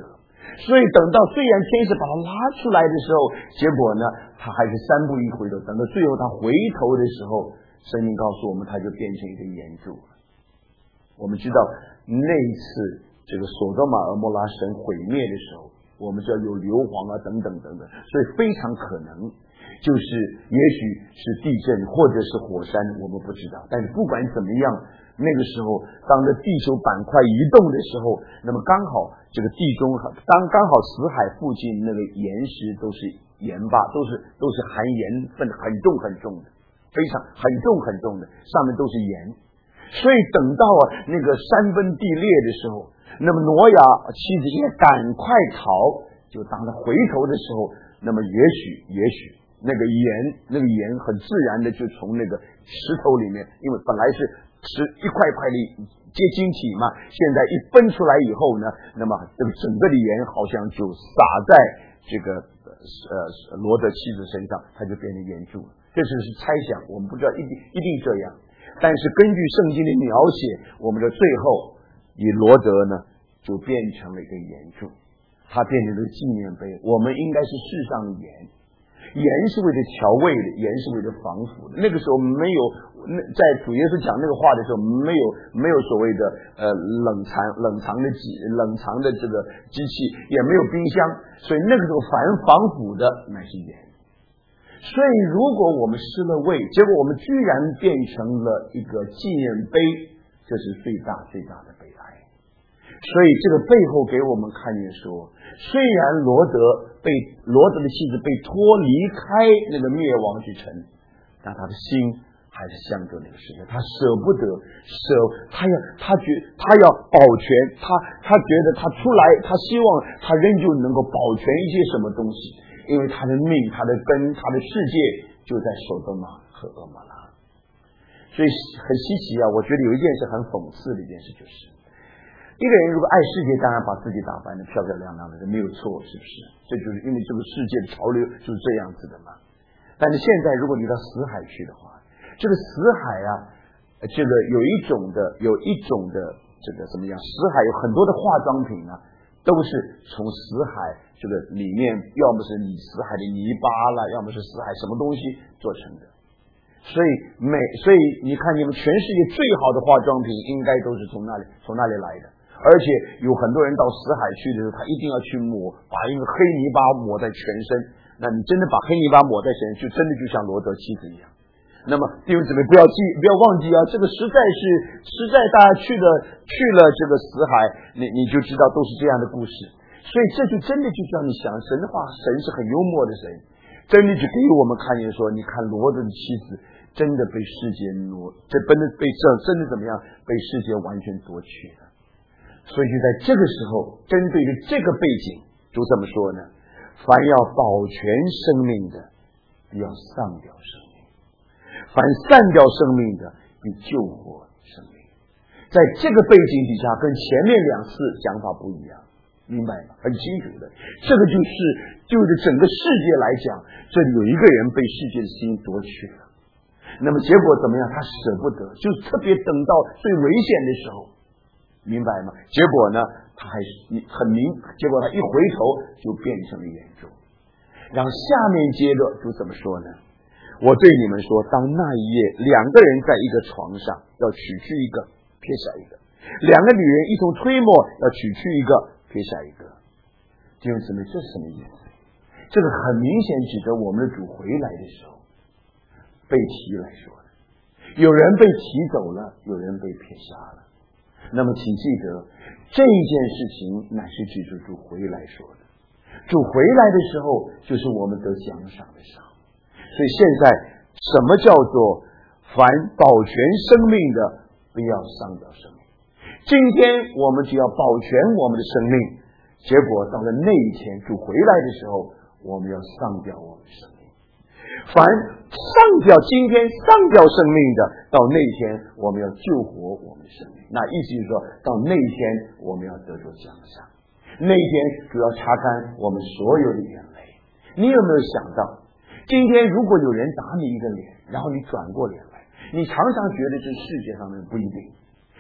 所以等到虽然天使把他拉出来的时候，结果呢他还是三步一回头，等到最后他回头的时候，圣经告诉我们他就变成一个岩柱了。我们知道那一次这个所多玛俄摩拉神毁灭的时候，我们知道有硫磺啊等等等等，所以非常可能就是也许是地震或者是火山，我们不知道。但是不管怎么样，那个时候当着地球板块移动的时候，那么刚好这个地中刚好死海附近那个岩石都是盐巴，都是含盐分很重的，非常很重的，上面都是盐。所以等到那个山崩地裂的时候，那么挪亚妻子应该赶快逃，就当他回头的时候，那么也许那个盐很自然的就从那个石头里面，因为本来是一块块的结晶体嘛，现在一分出来以后呢，那么这个整个的盐好像就洒在这个罗德妻子身上，他就变成盐柱了。这只是猜想，我们不知道一定这样，但是根据圣经的描写，我们的最后以罗德呢就变成了一个盐柱，它变成了纪念碑。我们应该是世上的盐是为了调味的，盐是为了防腐的。那个时候没有，在主耶稣讲那个话的时候，没有所谓的冷藏的这个机器，也没有冰箱，所以那个时候凡防腐的乃是盐。所以如果我们失了味，结果我们居然变成了一个纪念碑，这是最大的悲哀。所以这个背后给我们看见说，虽然罗德的妻子被拖离开那个灭亡之城，但他的心还是向着那个世界，他舍不得他要保全他觉得他出来，他希望他仍旧能够保全一些什么东西，因为他的命，他的根，他的世界就在所多玛和蛾摩拉。所以很稀奇啊！我觉得有一件事很讽刺的一件事，就是一个人如果爱世界，当然把自己打扮得漂漂亮亮的，这没有错，是不是？这就是因为这个世界的潮流就是这样子的嘛。但是现在如果你到死海去的话，这个死海啊，这个有一种的这个怎么样？死海有很多的化妆品啊，都是从死海这个里面，要么是死海的泥巴啦，要么是死海什么东西做成的。所以你看，你们全世界最好的化妆品应该都是从那里来的。而且有很多人到死海去的时候，他一定要去把一个黑泥巴抹在全身。那你真的把黑泥巴抹在身上，就真的就像罗德妻子一样。那么弟兄姊妹不要忘记啊，这个实在大家去了这个死海，你就知道都是这样的故事。所以这就真的就叫你想，神的话，神是很幽默的神，真的就给我们看见说，你看罗德的妻子真的被世界真的怎么样，被世界完全夺取了。所以就在这个时候，针对于这个背景，就这么说呢，凡要保全生命的，必要丧掉生命；凡散掉生命的，必救活生命。在这个背景底下，跟前面两次讲法不一样，明白吗？很清楚的，这个就是整个世界来讲，这里有一个人被世界的心夺取了，那么结果怎么样？他舍不得，就特别等到最危险的时候，明白吗？结果呢，他还是结果他一回头就变成了眼珠。然后下面接着就怎么说呢？我对你们说，当那一夜两个人在一个床上，要取去一个，撇下一个；两个女人一同推磨，要取去一个，撇下一个。弟兄姊妹，这是什么意思？这个很明显指着我们的主回来的时候被提来说的。有人被提走了，有人被撇下了。那么请记得，这一件事情乃是指着主回来说的。主回来的时候，就是我们得奖赏的时候。所以现在什么叫做凡保全生命的，不要丧掉生命？今天我们只要保全我们的生命，结果到了那一天主回来的时候，我们要丧掉我们的生命。凡今天丧掉生命的，到那天我们要救活我们的生命。那意思就是说，到那一天我们要得着奖赏。那一天主要擦干我们所有的眼泪。你有没有想到，今天如果有人打你一个脸，然后你转过脸来，你常常觉得这世界上面不一定。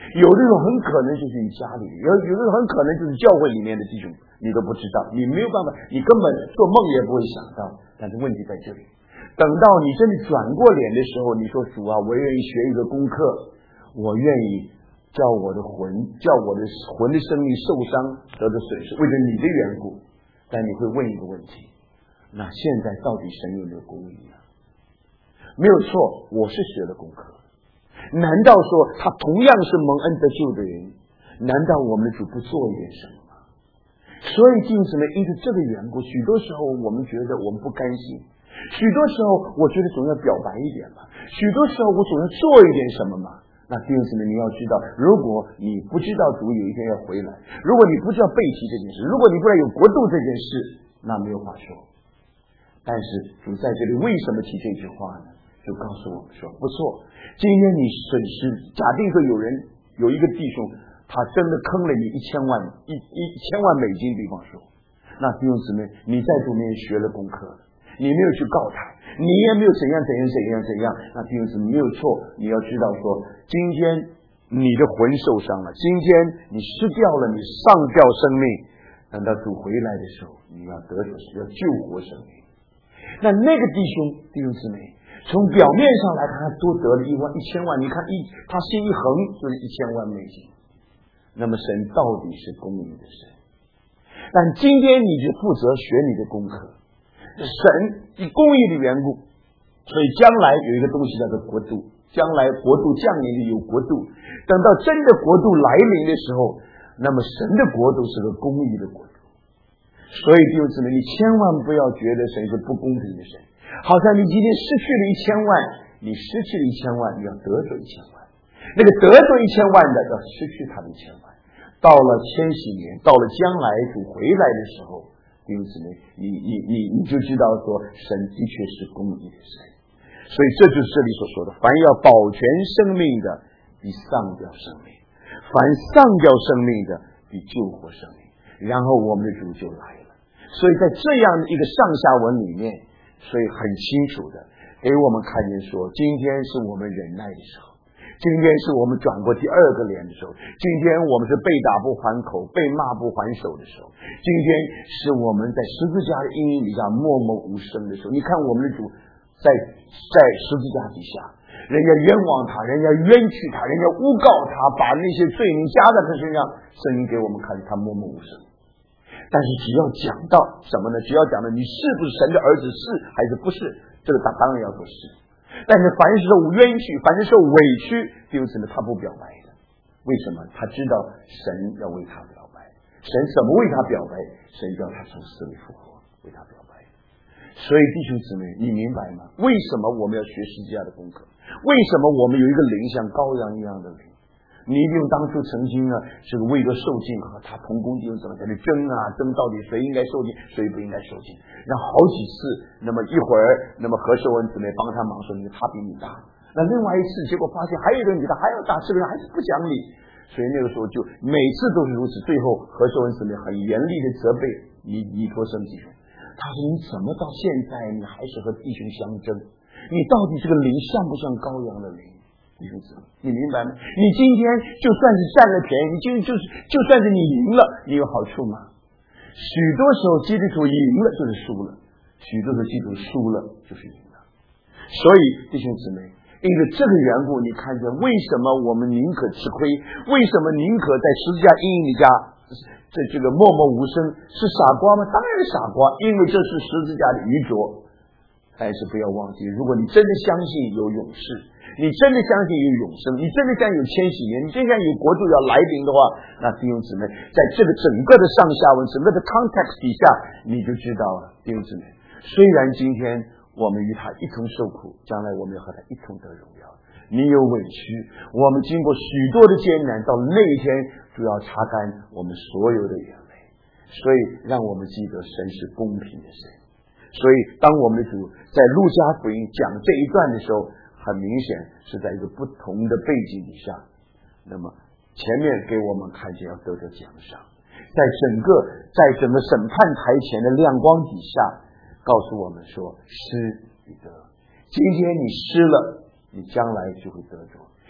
有的时候很可能就是你家里，有的时候很可能就是教会里面的弟兄，你都不知道，你没有办法，你根本做梦也不会想到。但是问题在这里，等到你真的转过脸的时候，你说主啊，我愿意学一个功课，我愿意叫我的魂的生命受伤得到损失，为了你的缘故。但你会问一个问题，那现在到底神有没有公义呢？没有错，我是学了功课。难道说他同样是蒙恩得救的人，难道我们的主不做一点什么吗？所以弟兄姊妹，因着这个缘故，许多时候我们觉得我们不甘心，许多时候我觉得总要表白一点吧，许多时候我总要做一点什么嘛。那弟兄姊妹，你要知道，如果你不知道主有一天要回来，如果你不知道背弃这件事，如果你不知道有国度这件事，那没有话说。但是主在这里为什么提这句话呢？就告诉我们说，不错，今天你损失，假定说有一个弟兄，他真的坑了你1000万美金，比方说，那弟兄姊妹，你在主面学了功课，你没有去告他，你也没有怎样，那弟兄姊妹没有错，你要知道说，今天你的魂受伤了，今天你失掉了，你丧掉生命，等到主回来的时候，你要得着，要救活生命。那个弟兄姊妹，从表面上来看，他多得了1000万，你看他心一横就是1000万美金。那么神到底是公义的神，但今天你就负责学你的功课。神以公义的缘故，所以将来有一个东西叫做国度，将来国度降临的有国度，等到真的国度来临的时候，那么神的国度是个公义的国度。所以弟兄姊妹，你千万不要觉得神是不公平的神，好像你今天失去了1000万，你失去了1000万，你要得着1000万，那个得着1000万的要失去他的1000万。到了千禧年，到了将来主回来的时候，弟兄姊妹，你就知道说神的确是公义的神。所以这就是这里所说的，凡要保全生命的比丧掉生命，凡丧掉生命的比救活生命。然后我们的主就来了。所以在这样的一个上下文里面，所以很清楚的给我们看见说，今天是我们忍耐的时候，今天是我们转过第2个脸的时候，今天我们是被打不还口，被骂不还手的时候，今天是我们在十字架的阴影底下默默无声的时候。你看我们的主在十字架底下，人家冤枉他，人家冤屈他，人家诬告他，把那些罪名加在他身上，圣经给我们看他默默无声。但是只要讲到什么呢？只要讲到你是不是神的儿子，是还是不是，这个他当然要说是。但是凡是受冤屈，凡是受委屈，弟兄姊妹，他不表白的。为什么？他知道神要为他表白。神怎么为他表白？神要他从死里复活，为他表白。所以弟兄姊妹，你明白吗？为什么我们要学十字架的功课？为什么我们有一个灵像羔羊一样的灵？你一定当初曾经呢，这个为了受尽和他同工弟兄怎么在那争到底谁应该受尽，谁不应该受尽。然后好几次，那么一会儿，那么何寿文姊妹帮他忙说他比你大，那另外一次结果发现还有一个比他还要大，这个人还是不讲理。所以那个时候就每次都是如此。最后何寿文姊妹很严厉的责备尼托生弟兄，他说你怎么到现在你还是和弟兄相争？你到底这个灵像不像羔羊的灵？弟兄姊妹，你明白吗？你今天就算是占了便宜，就算是你赢了，你有好处吗？许多时候基督徒赢了就是输了，许多的基督徒输了就是赢了。所以弟兄姊妹，因为这个缘故，你看见为什么我们宁可吃亏，为什么宁可在十字架阴影里家这个默默无声？是傻瓜吗？当然是傻瓜，因为这是十字架的愚拙。但是不要忘记，如果你真的相信有勇士，你真的相信有永生，你真的相信有千禧年，你真的相信有国度要来临的话，那弟兄姊妹，在这个整个的上下文整个的 context 底下，你就知道了。弟兄姊妹，虽然今天我们与他一同受苦，将来我们要和他一同得荣耀。你有委屈，我们经过许多的艰难，到那一天主要擦干我们所有的眼泪。所以让我们记得神是公平的神。所以当我们的主在路加福音讲这一段的时候，很明显是在一个不同的背景底下，那么前面给我们看见要得着奖赏，在整个审判台前的亮光底下告诉我们说，失与得，今天你失了，你将来就会得着。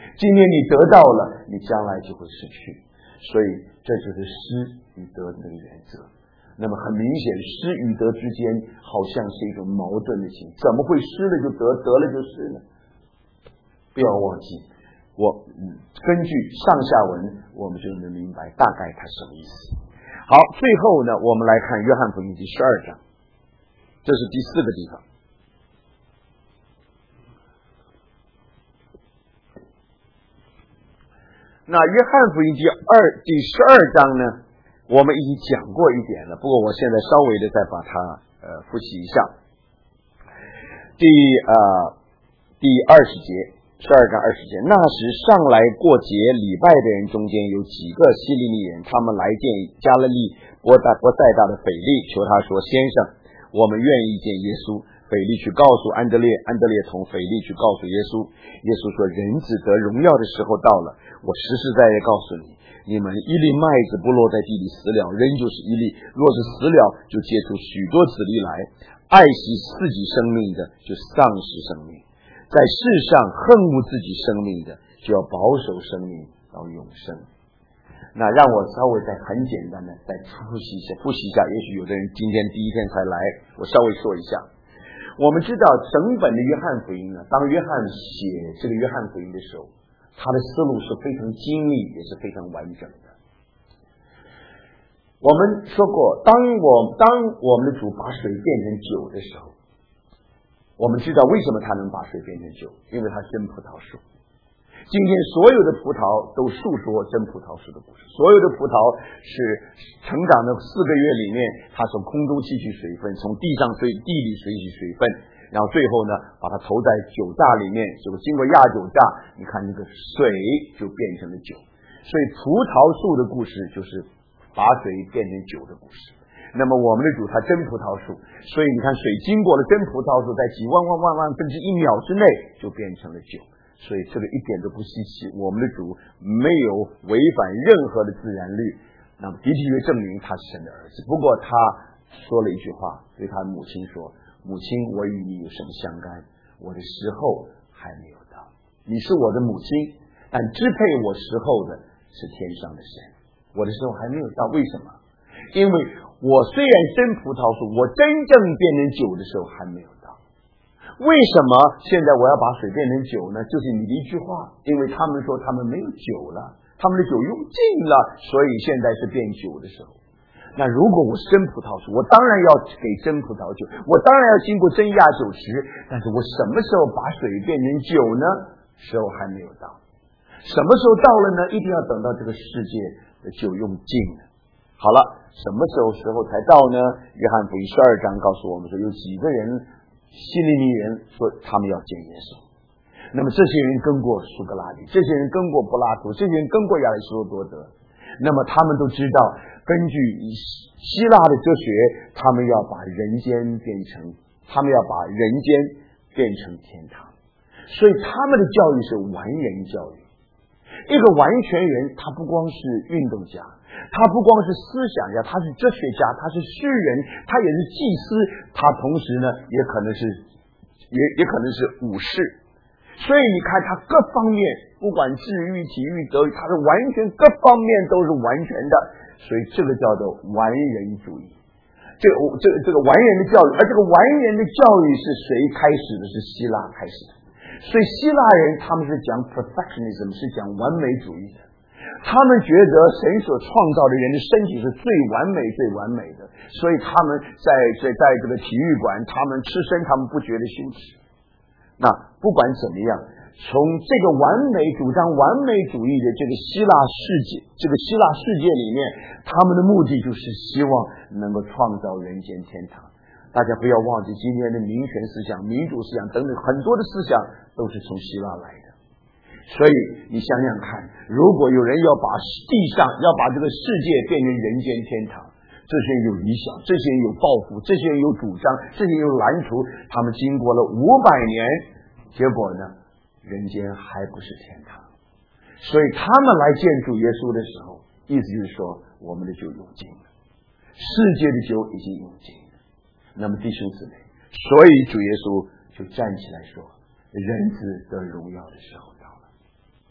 今天你得到了，你将来就会失去。所以这就是失与得的原则。那么很明显，失与得之间好像是一种矛盾的情，怎么会失了就得，得了就失呢？不要忘记，根据上下文，我们就能明白大概它什么意思。好，最后呢，我们来看约翰福音第12章，这是第4个地方。那约翰福音第12章呢，我们已经讲过一点了，不过我现在稍微的再把它复习一下。第20节，12章20节，那时上来过节礼拜的人中间有几个希利尼人，他们来见加利利伯赛大的腓利，求他说：先生，我们愿意见耶稣。腓利去告诉安德烈，安德烈同腓利去告诉耶稣。耶稣说：人子得荣耀的时候到了，我实实在在告诉你们一粒麦子不落在地里死了，仍旧是一粒；若是死了，就结出许多子粒来。爱惜自己生命的，就丧失生命；在世上恨恶自己生命的，就要保守生命到永生。那让我稍微再很简单的再复习一下，也许有的人今天第一天才来，我稍微说一下。我们知道整本的约翰福音呢，当约翰写这个约翰福音的时候，他的思路是非常精密，也是非常完整的。我们说过，当我们的主把水变成酒的时候，我们知道为什么他能把水变成酒，因为他真葡萄树。今天所有的葡萄都述说真葡萄树的故事，所有的葡萄是成长的4个月里面，它从空中汲取水分，从地里水取水分，然后最后呢把它投在酒榨里面，结果经过压酒榨，你看那个水就变成了酒。所以葡萄树的故事就是把水变成酒的故事。那么我们的主他真葡萄树，所以你看水经过了真葡萄树，在几万分之1秒之内就变成了酒。所以这个一点都不稀奇，我们的主没有违反任何的自然律，那么的确证明他是神的儿子。不过他说了一句话，对他母亲说：母亲，我与你有什么相干？我的时候还没有到。你是我的母亲，但支配我时候的是天上的神，我的时候还没有到。为什么？因为我虽然真葡萄树，我真正变成酒的时候还没有到。为什么现在我要把水变成酒呢？就是你的一句话，因为他们说他们没有酒了，他们的酒用尽了，所以现在是变酒的时候。那如果我是真葡萄树，我当然要给真葡萄酒，我当然要经过真压酒池，但是我什么时候把水变成酒呢？时候还没有到。什么时候到了呢？一定要等到这个世界的酒用尽了。好了，什么时候才到呢？约翰福音12章告诉我们说，有几个人希利尼人说他们要见耶稣。那么这些人跟过苏格拉底，这些人跟过柏拉图，这些人跟过亚里士多德。那么他们都知道，根据希腊的哲学，他们要把人间变成天堂。所以他们的教育是完人教育。一个完全人，他不光是运动家，他不光是思想家，他是哲学家，他是诗人，他也是祭司，他同时呢也可能是武士。所以你看他各方面，不管智育、体育、德育，他是完全各方面都是完全的。所以这个叫做完人主义。这个完人的教育，而这个完人的教育是谁开始的？是希腊开始的。所以希腊人他们是讲 perfectionism， 是讲完美主义的。他们觉得神所创造的人的身体是最完美的，所以他们在这个体育馆，他们吃生，他们不觉得羞耻。那不管怎么样，从这个主张完美主义的这个希腊世界里面，他们的目的就是希望能够创造人间天堂。大家不要忘记，今天的民权思想、民主思想等等很多的思想都是从希腊来的。所以你想想看，如果有人要把这个世界变成人间天堂，这些人有理想，这些人有抱负，这些人有主张，这些人有蓝图，他们经过了500年，结果呢，人间还不是天堂。所以他们来见主耶稣的时候，意思就是说，我们的酒用尽了，世界的酒已经用尽了。那么弟兄姊妹，所以主耶稣就站起来说，人子得荣耀的时候到了。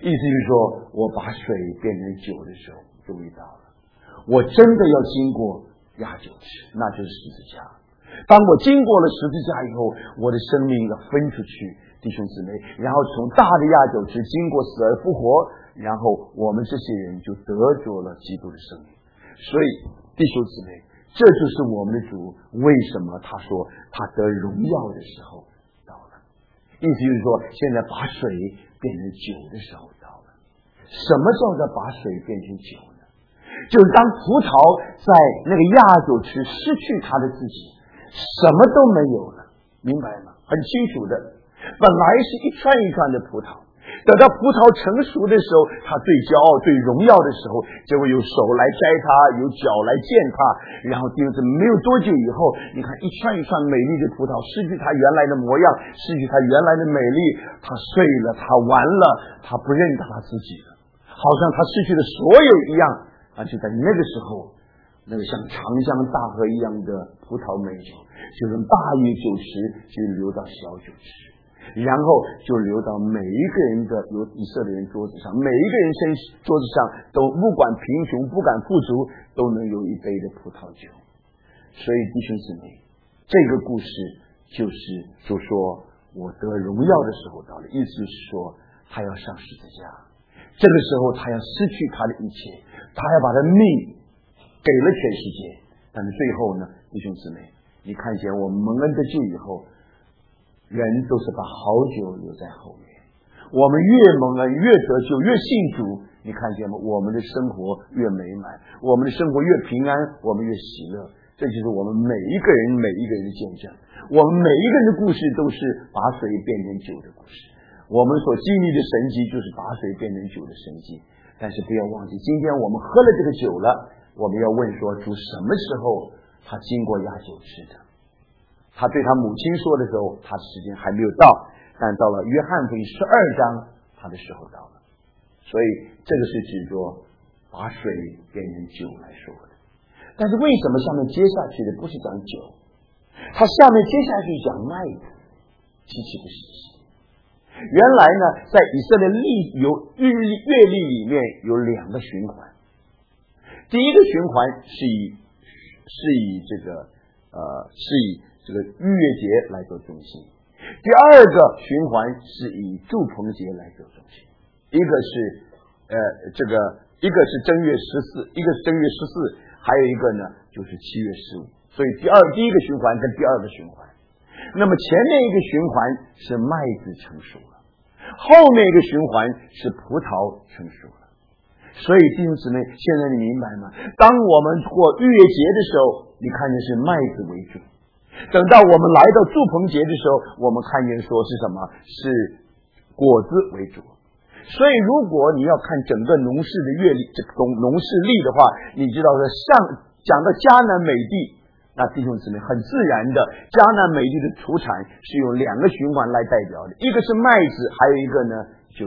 意思就是说，我把水变成酒的时候，就味道了。我真的要经过压酒池，那就是十字架。当我经过了十字架以后，我的生命要分出去，弟兄姊妹，然后从大的压酒池经过死而复活，然后我们这些人就得着了基督的生命。所以弟兄姊妹，这就是我们的主为什么他说他得荣耀的时候到了。意思就是说，现在把水变成酒的时候到了。什么叫做把水变成酒呢？就是当葡萄在那个压酒池失去它的自己，什么都没有了，明白吗？很清楚的，本来是一串一串的葡萄，等到葡萄成熟的时候，他最骄傲最荣耀的时候，结果有手来摘它，有脚来见它，然后第二次没有多久以后，你看一串一串美丽的葡萄失去它原来的模样，失去它原来的美丽，它碎了，它完了，它不认得它自己了，好像它失去了所有一样。就在那个时候，那个像长江大河一样的葡萄美酒，就从大于酒池就流到小酒池，然后就流到每一个人的以色列人桌子上，每一个人桌子上都不管贫穷不管富足，都能有一杯的葡萄酒。所以弟兄姊妹，这个故事就是就说我得荣耀的时候到了，意思是说他要上十字架，这个时候他要失去他的一切，他要把他命给了全世界。但是最后呢，弟兄姊妹，你看见我们蒙恩的救以后，人都是把好酒留在后面，我们越蒙恩越得救越信主，你看见吗？我们的生活越美满，我们的生活越平安，我们越喜乐。这就是我们每一个人的见证。我们每一个人的故事都是把水变成酒的故事，我们所经历的神迹就是把水变成酒的神迹。但是不要忘记，今天我们喝了这个酒了，我们要问说，主什么时候他经过压酒池的？他对他母亲说的时候，他的时间还没有到，但到了约翰福音12章，他的时候到了。所以这个是指着把水变成酒来说的。但是为什么下面接下去的不是讲酒，他下面接下去讲麦子，稀奇不稀奇？原来呢，在以色列月历里面有两个循环，第一个循环是以这个逾越节来做中心，第二个循环是以祝棚节来做中心，一个是正月14，一个是正月14，还有一个呢就是7月15。所以第一个循环跟第二个循环，那么前面一个循环是麦子成熟了，后面一个循环是葡萄成熟了。所以弟兄姊妹，现在你明白吗？当我们过逾越节的时候，你看见是麦子为主，等到我们来到祝棚节的时候，我们看见说是什么？是果子为主。所以如果你要看整个农事的月历，这个农事历的话，你知道讲到迦南美地，那弟兄姊妹很自然的，迦南美地的土产是用两个循环来代表的，一个是麦子，还有一个呢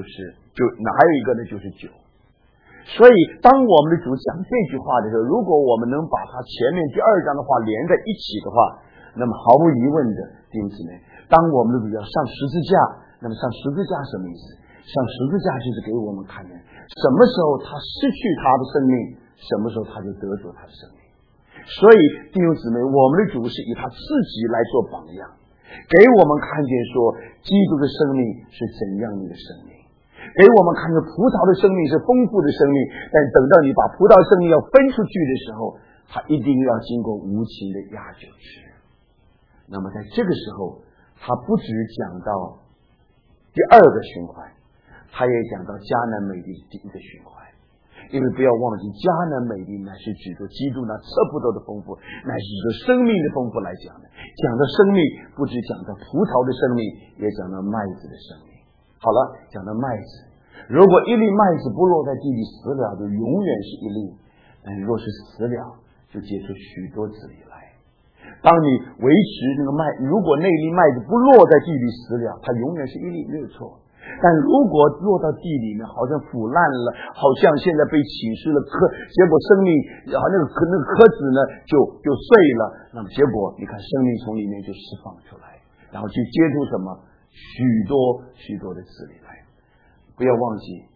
就是酒。所以当我们的主讲这句话的时候，如果我们能把它前面第2章的话连在一起的话，那么毫无疑问的，弟兄姊妹，当我们的主要上十字架，那么上十字架什么意思？上十字架就是给我们看见，什么时候他失去他的生命，什么时候他就得着他的生命。所以弟兄姊妹，我们的主是以他自己来做榜样，给我们看见说基督的生命是怎样的一个生命，给我们看见葡萄的生命是丰富的生命，但等到你把葡萄生命要分出去的时候，它一定要经过无情的压酒池。那么在这个时候，他不只讲到第二个循环，他也讲到迦南美地第一个循环。因为不要忘记，迦南美地乃是指着基督那测不到的丰富，乃是指着生命的丰富来讲的。讲到生命，不只讲到葡萄的生命，也讲到麦子的生命。好了，讲到麦子，如果一粒麦子不落在地里死了，就永远是一粒；但若是死了，就结出许多子粒来。当你维持那个如果那粒麦子不落在地里死了，它永远是一粒，没有错。但如果落到地里呢，好像腐烂了，好像现在被侵蚀了结果生命然后那个颗子呢就碎了，那么结果你看生命从里面就释放出来，然后去接触什么许多的子粒来。不要忘记，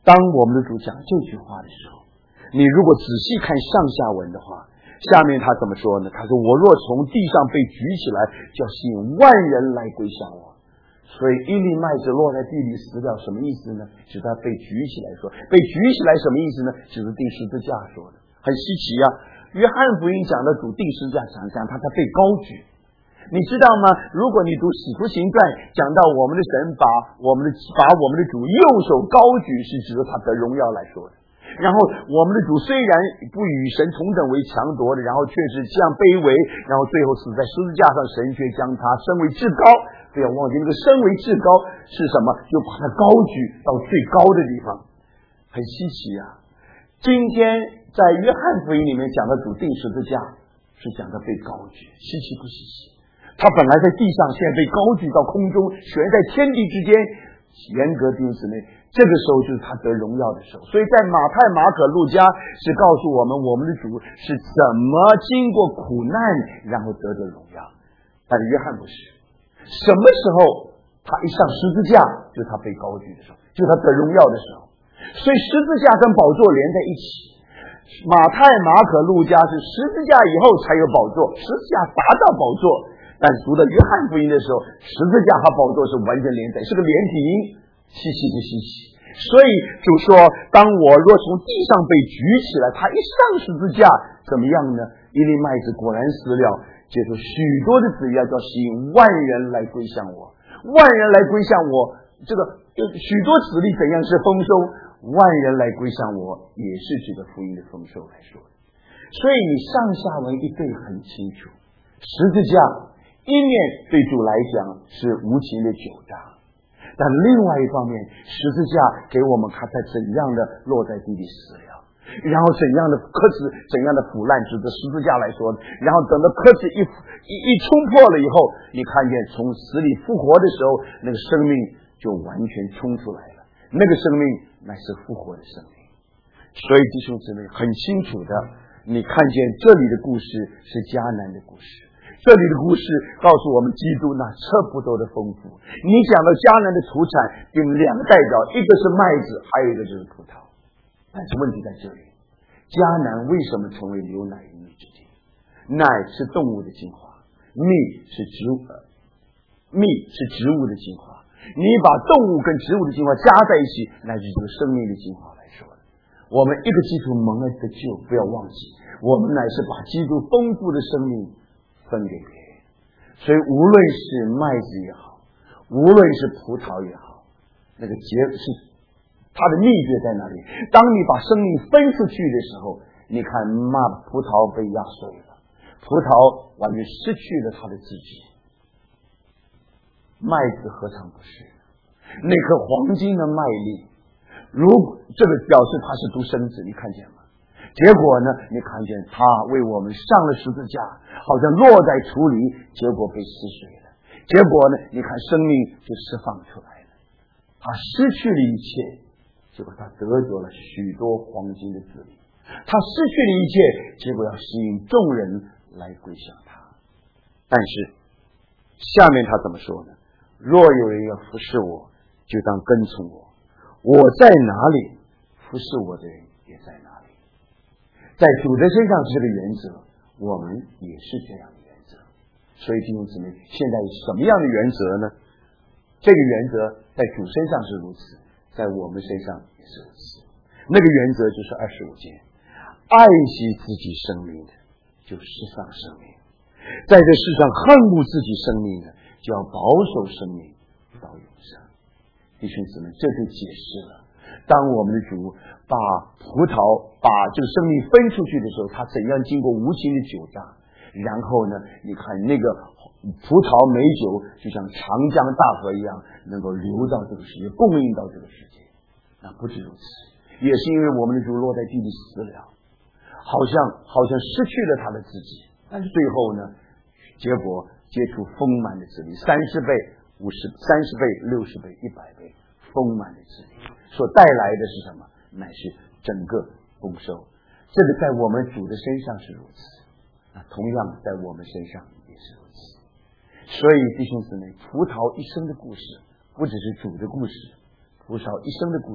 当我们的主讲这句话的时候，你如果仔细看上下文的话，下面他怎么说呢？他说：“我若从地上被举起来，就要吸引万人来归向我。”所以一粒麦子落在地里死掉，什么意思呢？就是它被举起来说，被举起来什么意思呢？就是钉十字架说的，很稀奇啊。约翰福音讲的主钉十字架，讲他被高举。你知道吗？如果你读使徒行传，讲到我们的神把我们的主右手高举，是指着他得荣耀来说的。然后我们的主虽然不与神同等为强夺的，然后却是这样卑微，然后最后死在十字架上，神却将他升为至高。不要忘记那个升为至高是什么，就把他高举到最高的地方，很稀奇啊。今天在约翰福音里面讲的主钉十字架，是讲的被高举，稀奇不稀奇？他本来在地上，现在被高举到空中，悬在天地之间。严格弟兄姊妹，这个时候就是他得荣耀的时候。所以在马太、马可、路加是告诉我们，我们的主是怎么经过苦难，然后得荣耀。但是约翰不是，什么时候他一上十字架，就是他被高举的时候，就是他得荣耀的时候。所以十字架跟宝座连在一起。马太、马可、路加是十字架以后才有宝座，十字架达到宝座。但读到约翰福音的时候，十字架和宝座是完全连在，是个连体婴，稀奇不稀奇？所以就说，当我若从地上被举起来，他一上十字架怎么样呢？一粒麦子果然死了，结出许多的子芽，叫吸引万人来归向我。万人来归向我，这个许多子粒怎样是丰收？万人来归向我，也是指的福音的丰收来说。所以你上下文一对很清楚，十字架一面对主来讲是无情的酒榨，但另外一方面，十字架给我们看他怎样的落在地里死了，然后怎样的颗子，怎样的腐烂，指着十字架来说，然后等到颗子一冲破了以后，你看见从死里复活的时候，那个生命就完全冲出来了，那个生命乃是复活的生命。所以弟兄姊妹很清楚的，你看见这里的故事是迦南的故事，这里的故事告诉我们基督那测不多的丰富。你讲到迦南的土产有两个代表，一个是麦子，还有一个就是葡萄。但是问题在这里，迦南为什么成为流奶与蜜之地？奶是动物的精华，蜜是植物的精华。你把动物跟植物的精华加在一起，那就是生命的精华来说的。我们一个基督蒙恩得救，不要忘记，我们乃是把基督丰富的生命分给别人。所以无论是麦子也好，无论是葡萄也好，那个是它的秘诀在哪里？当你把生命分出去的时候，你看葡萄被压碎了，葡萄完全失去了它的自己。麦子何尝不是那颗黄金的麦粒？这个表示它是独生子，你看见吗？结果呢，你看见他为我们上了十字架，好像落在土里，结果被撕碎了。结果呢，你看生命就释放出来了。他失去了一切，结果他得着了许多黄金的子粒。他失去了一切，结果要吸引众人来归向他。但是下面他怎么说呢？若有人要服侍我，就当跟从我，我在哪里，服侍我的人也在哪里。在主的身上是这个原则，我们也是这样的原则。所以弟兄姊妹，现在什么样的原则呢？这个原则在主身上是如此，在我们身上也是如此。那个原则就是25节，爱惜自己生命的就释放生命，在这世上恨恶自己生命的就要保守生命到永生。弟兄姊妹，这就解释了当我们的主把这个生命分出去的时候，他怎样经过无情的酒榨，然后呢，你看那个葡萄美酒就像长江大河一样，能够流到这个世界，供应到这个世界。那不止如此，也是因为我们的主落在地里死了，好像失去了他的自己，但是最后呢，结果结出丰满的子粒，30倍、50、30倍、60倍、100倍，丰满的子粒所带来的是什么？乃是整个丰收。这个在我们主的身上是如此，那同样在我们身上也是如此。所以弟兄姊妹，葡萄一生的故事不只是主的故事，葡萄一生的故事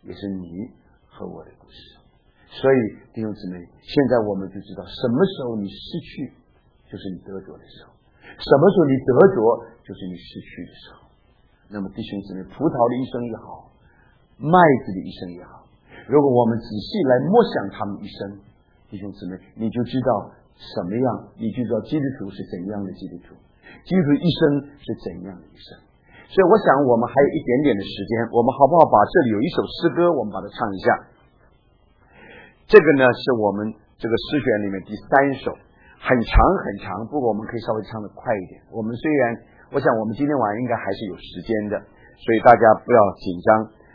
也是你和我的故事。所以弟兄姊妹，现在我们就知道什么时候你失去就是你得着的时候，什么时候你得着就是你失去的时候。那么弟兄姊妹，葡萄的一生也好，麦子的一生也好，如果我们仔细来默想他们一生，弟兄姊妹，你就知道什么样，你就知道基督徒是怎样的基督徒，基督徒一生是怎样的一生。所以我想我们还有一点点的时间，我们好不好把这里有一首诗歌，我们把它唱一下。这个呢是我们这个诗选里面第3首，很长很长，不过我们可以稍微唱得快一点。我们虽然我想我们今天晚上应该还是有时间的，所以大家不要紧张。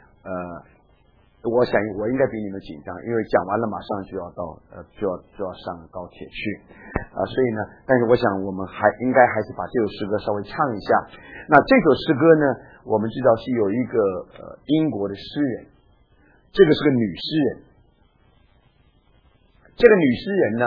我想我应该比你们紧张，因为讲完了马上就要到就要上高铁去所以呢，但是我想我们应该还是把这首诗歌稍微唱一下。那这首诗歌呢，我们知道是有一个英国的诗人，这个是个女诗人。这个女诗人呢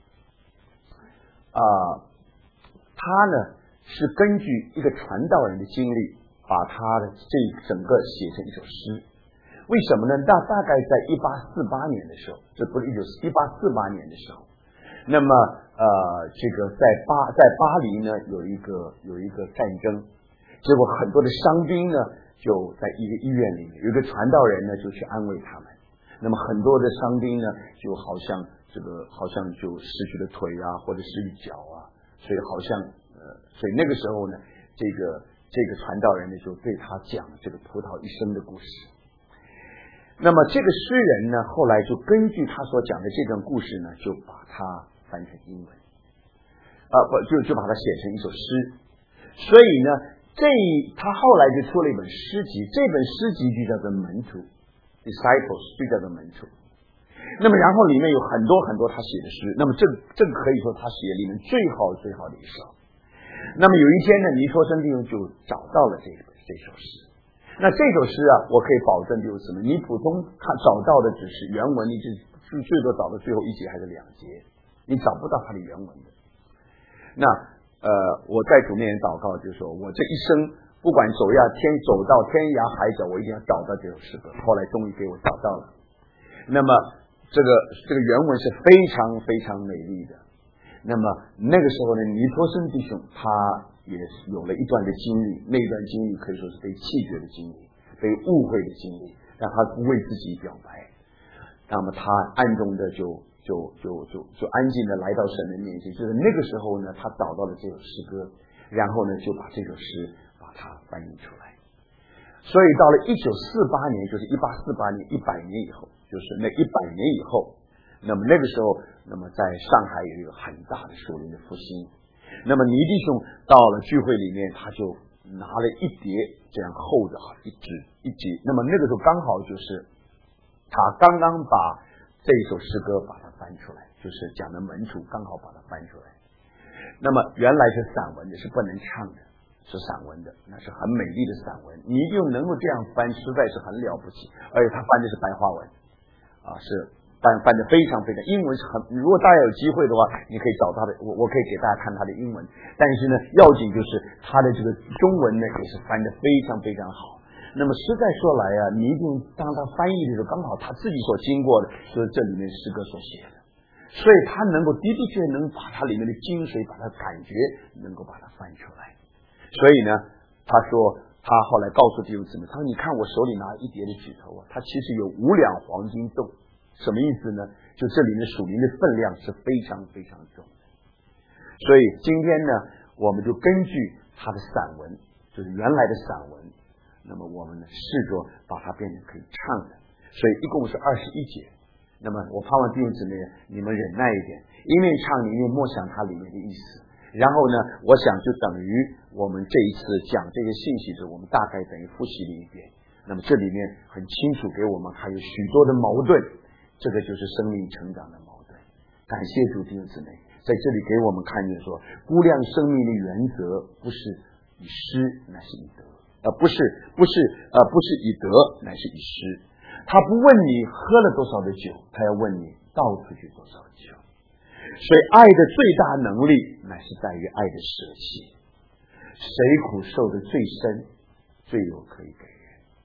她呢是根据一个传道人的经历，把她的这整个写成一首诗。为什么呢？大概在1848年的时候，这不是1848年的时候，那么这个在巴黎呢有一个战争，结果很多的伤兵呢就在一个医院里面，有一个传道人呢就去安慰他们，那么很多的伤兵呢就好像就失去了腿啊，或者失去脚啊，所以所以那个时候呢，这个传道人呢就对他讲这个葡萄一生的故事。那么这个诗人呢，后来就根据他所讲的这段故事呢，就把它翻成英文，就把它写成一首诗。所以呢，他后来就出了一本诗集，这本诗集就叫做门徒 Disciples， 就叫做门徒。那么然后里面有很多很多他写的诗，那么这个可以说他写里面最好的一首。那么有一天呢，尼托生弟兄就找到了这首诗。那这首诗啊，我可以保证就是什么？你普通找到的只是原文，你最多找到最后1节还是2节，你找不到它的原文的。那我在主面前祷告，就是说我这一生不管走到天涯海角，我一定要找到这首诗歌。后来终于给我找到了。那么这个原文是非常非常美丽的。那么那个时候呢，尼托生弟兄他也有了一段的经历，那段经历可以说是被弃绝的经历，被误会的经历，让他不为自己表白。那么他暗中的就安静的来到神的面前，就是那个时候呢，他找到了这首诗歌，然后呢就把这首诗把它翻译出来。所以到了1948年，就是1848年100年以后，就是那100年以后，那么那个时候，那么在上海有一个很大的属灵的复兴。那么尼弟兄到了聚会里面，他就拿了一叠这样厚的一节，那么那个时候刚好就是他刚刚把这一首诗歌把它翻出来，就是讲的门徒，刚好把它翻出来。那么原来是散文的，是不能唱的，是散文的，那是很美丽的散文。你就能够这样翻，实在是很了不起。而且他翻的是白话文是翻得非常非常，英文是很，如果大家有机会的话，你可以找他的，我可以给大家看他的英文。但是呢，要紧就是他的这个中文呢，也是翻得非常非常好。那么实在说来你一定当他翻译的时候，刚好他自己所经过的，就是这里面诗歌所写的，所以他能够的确能把它里面的精髓，把它感觉能够把它翻出来。所以呢，他说他后来告诉弟兄姊妹，他说你看我手里拿一叠的指头它其实有5两黄金豆。什么意思呢？就这里面属灵的分量是非常非常重的。所以今天呢，我们就根据他的散文，就是原来的散文，那么我们呢试着把它变成可以唱的。所以一共是21节。那么我盼望弟兄姊妹你们忍耐一点，一面唱一面默想它里面的意思。然后呢，我想就等于我们这一次讲这些信息时，我们大概等于复习了一遍。那么这里面很清楚给我们还有许多的矛盾。这个就是生命成长的矛盾。感谢主弟兄姊妹，在这里给我们看见说，估量生命的原则不是以失，乃是以得，不是以得，乃是以失。他不问你喝了多少的酒，他要问你倒出去多少的酒。所以爱的最大能力乃是在于爱的舍弃。谁苦受的最深，最有可以给人。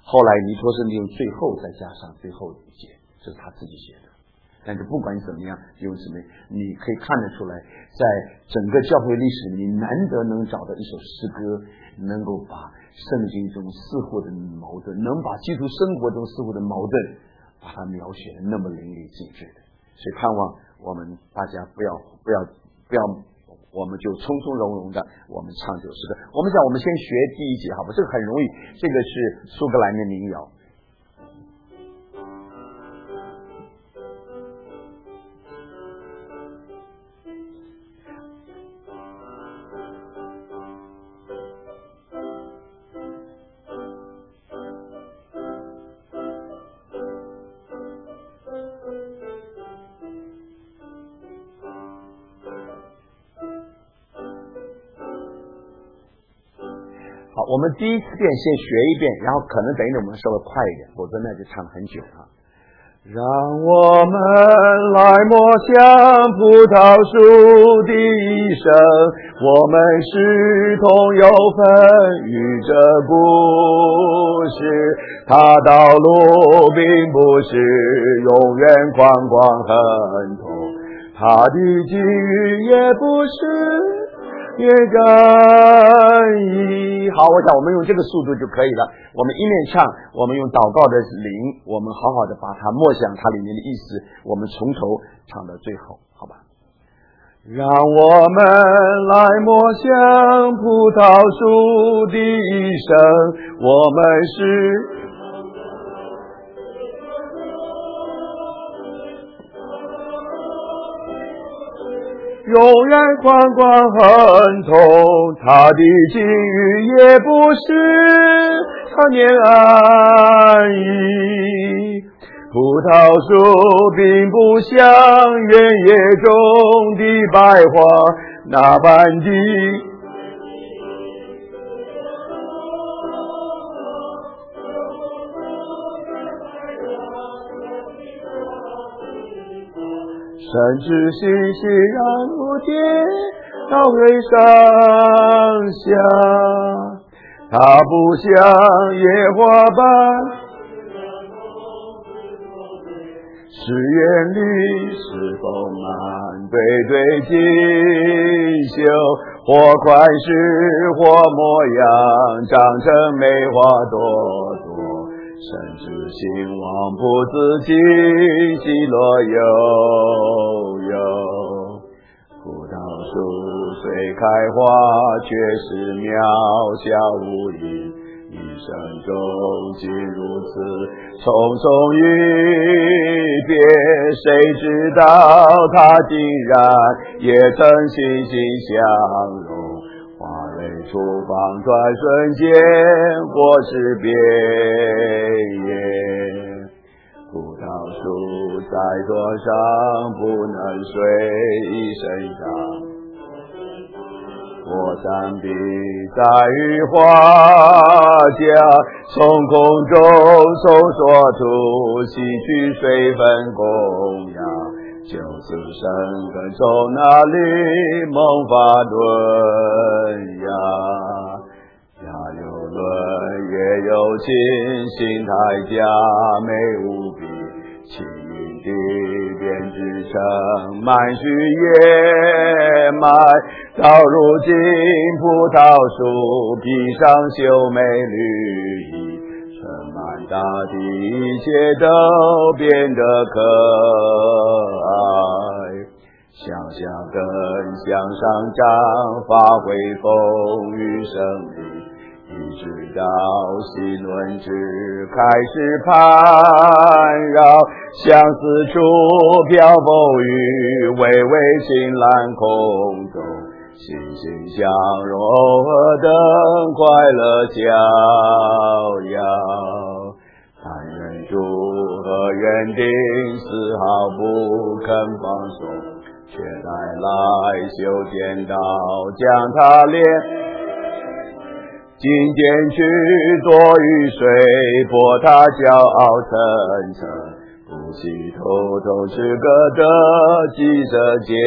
后来尼托生利用最后再加上最后一节，这是他自己写的。但是不管怎么样，弟兄姊妹，你可以看得出来，在整个教会历史里，难得能找到一首诗歌，能够把圣经中似乎的矛盾，能把基督生活中似乎的矛盾，把它描写的那么淋漓尽致的。所以盼望我们大家不要，我们就从从容容的我们唱这首诗歌。我们先学第一节，好吧？这个很容易，这个是苏格兰的民谣。好，我们第一次先学一遍，然后可能等一等我们稍微快一点，否则那就唱很久啊。让我们来默想葡萄树的一生，我们是同有份与这故事，它道路并不是永远宽广亨通，它的境遇也不是也甘意。好，我想我们用这个速度就可以了。我们一面唱，我们用祷告的灵，我们好好的把它默想它里面的意思，我们从头唱到最后，好吧？让我们来默想葡萄树的一生，我们是永远宽广亨通，他的境遇也不是常年安逸。葡萄树并不像原野中的百花那般的甚至星星让蝴蝶到会上下，它不像野花般誓言里是丰满对对锦绣，或款式或模样长成梅花朵朵，甚至兴旺不自禁喜乐悠悠。葡萄树虽开花，却是渺小无垠，一生中竟如此匆匆一别，谁知道它竟然也曾心心相融，花蕊初放转瞬间或是别野。葡萄树在桌上不能睡一身上，火山壁在于花家，从空中搜索出吸取水分供养，就是生根从那里萌发论呀。亚有论也有情，心态佳美无比，轻盈地编织成满须野麦，到如今葡萄树披上秀美绿衣，盛满大地，一切都变得可爱。向下更向上涨，发挥风雨生命，一直到新轮值开始盘绕，向四处飘风雨，微微晴朗空中，欣欣向荣，何等快乐逍遥。但愿主和园丁丝毫不肯放松，却带来修剪刀，将它连今天去多雨水，波他骄傲层层，不惜偷偷吃个得记着结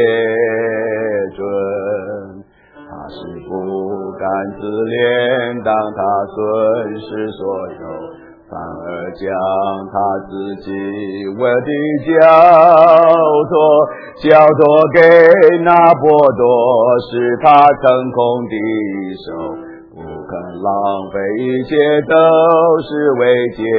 准。他是不敢自怜，当他损失所有， 反而将他自己我的交托给拿破多，使他成空的手，不肯浪费一切，都是为结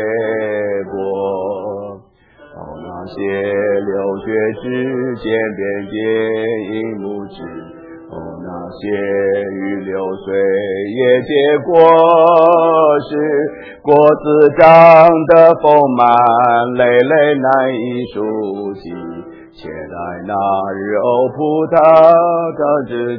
果。那些流血之间边界银幕之，那些与流水也结果实，果子长得丰满，累累难以数计，且待那日葡萄长之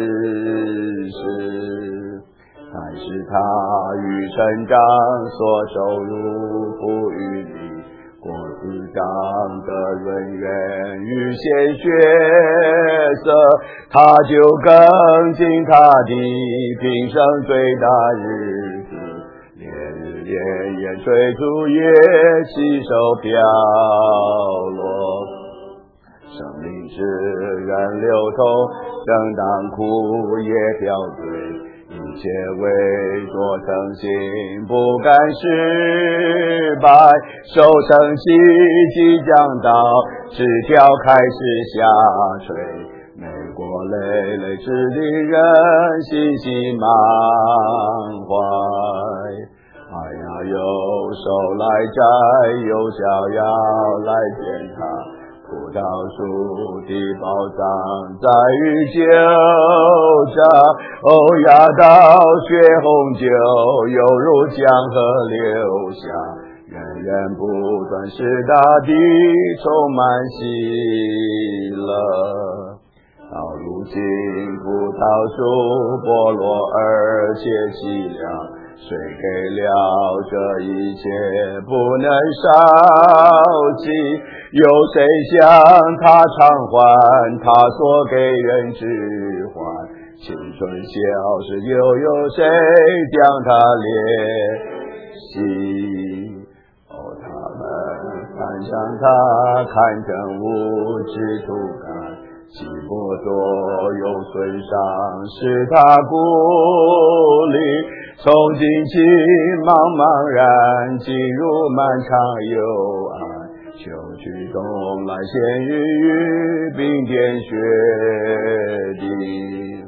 时，但是他与成长所收入不与你，果子长得润圆与鲜血色，他就更尽他的平生最大日子，连日连夜催促也起手飘落，生命是人流通，正当苦也飘醉，一切为着诚心，不敢失败，收成期即将到，枝条开始下垂，美国累累之的人信心满怀。哎呀，右手来摘，右脚要来践踏，葡萄树的宝藏在于酒榨，压倒血红酒，犹如江河流下，源源不断使大地充满喜乐。到如今葡萄树剥落而且凄凉，谁给了这一切不能少弃？有谁向他偿还他所给人之还？青春消逝，又有谁将他怜惜？他们看向他，看成无知土干，其剥夺有损伤，使他孤立，从尽情茫茫然进入漫长幽暗，秋去冬来鲜雨冰点雪地，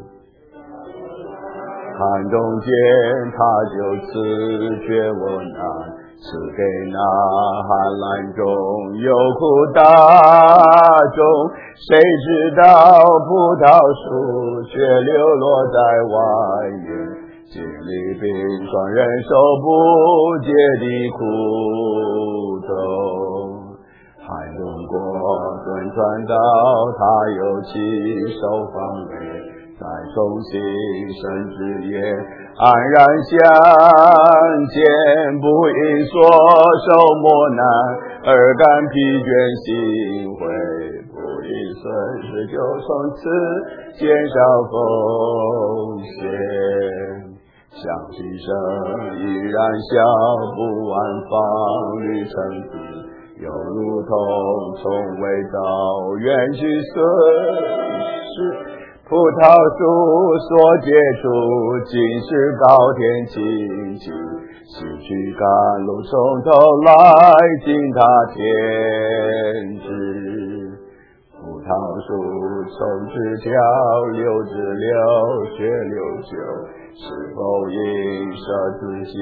寒冬间他就赐却我难，赐给那寒蓝中有苦大众，谁知道葡萄树却流落在外面，经历冰霜忍受不解的苦痛，寒冬过顿传到他有起手方位，再重新生枝叶安然相见，不因所受磨难而感疲倦心灰，不因损失就从此减少风险，想起生依然笑不完方旅程子，又如同从未到远去损失，葡萄树所结出尽是高天青青，崎岖甘露从头来经它天枝，葡萄树从枝条流至流血流酒，是否因舍自己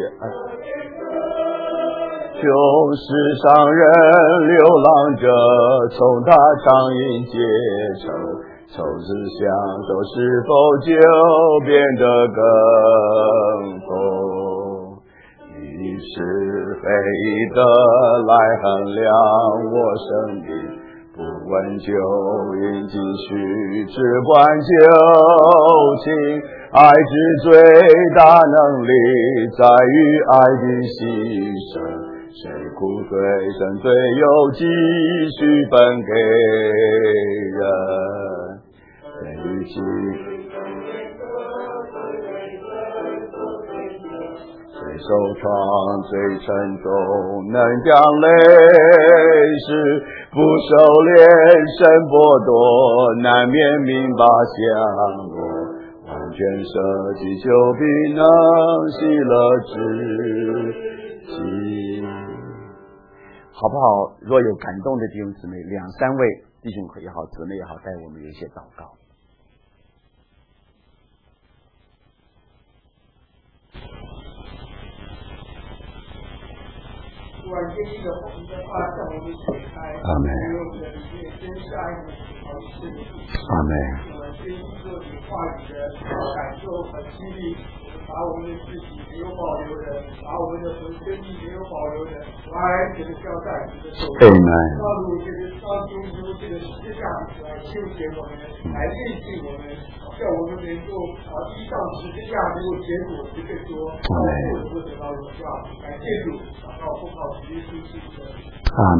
穷世上人流浪者，从他长饮解愁，从此享受是否就变得更痛？以是非的来衡量我生命，不问旧因继续，只管旧情。爱之最大能力在于爱的牺牲，谁苦最深最有继续分给人，谁与其谁受创最沉重，能将泪湿不收敛身剥夺，难免明拔相落，完全舍弃就必能喜乐之， 好不好？若有感动的弟兄姊妹，2、3位弟兄也好，姊妹也好，带我们有一些祷告。 突然间一个红的话向我们解开， 阿门。 因为我们的里面真是爱你，好是你。 阿门。 我们真是做你话语的感受和激励，我们把我们的自己没有保留的，把我们的生命没有保留的，完全的交在你的手中。道路这个当中由这个十字架来修剪我们，来炼净我们，叫我们能够依上十字架能够结果子更多，能够得到荣耀。感谢主，祷告奉靠主耶稣基督的名。 阿门。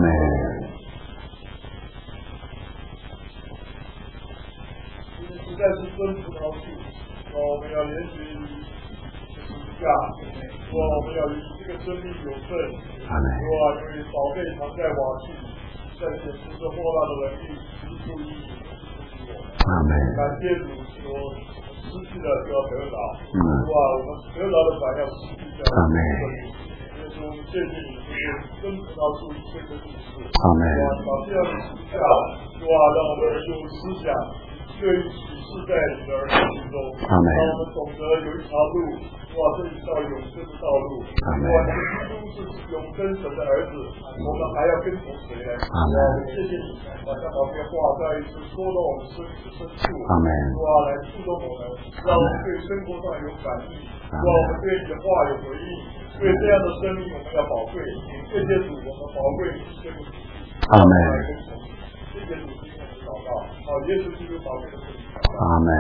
实在是真葡萄树，我们要连续十字架，我们要与这个生命有份。因为宝贝藏在瓦器，在显出这莫大的能力，是注意我们。感谢主说，失去的就要得到，我们得到的反要失去掉。耶稣，我们谢谢你，真葡萄树这个故事。把这样的十字架，让我们有思想。对启示在你的儿女心中，让我们懂得有一条路，这一条永生的道路。基督是永生神的儿子，我们还要跟从谁呢？谢谢你，把这宝贝话再一次说到我们身体的深处，来触动我们，让我们对生活上有反应，让我们对你的话有回应。对这样的生命我们要宝贵，谢谢主，我们宝贵这个主。阿门。谢谢主。耶稣基督宝贵的阿门。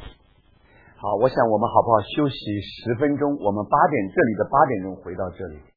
好，我想我们好不好休息10分钟？我们这里的8点钟回到这里。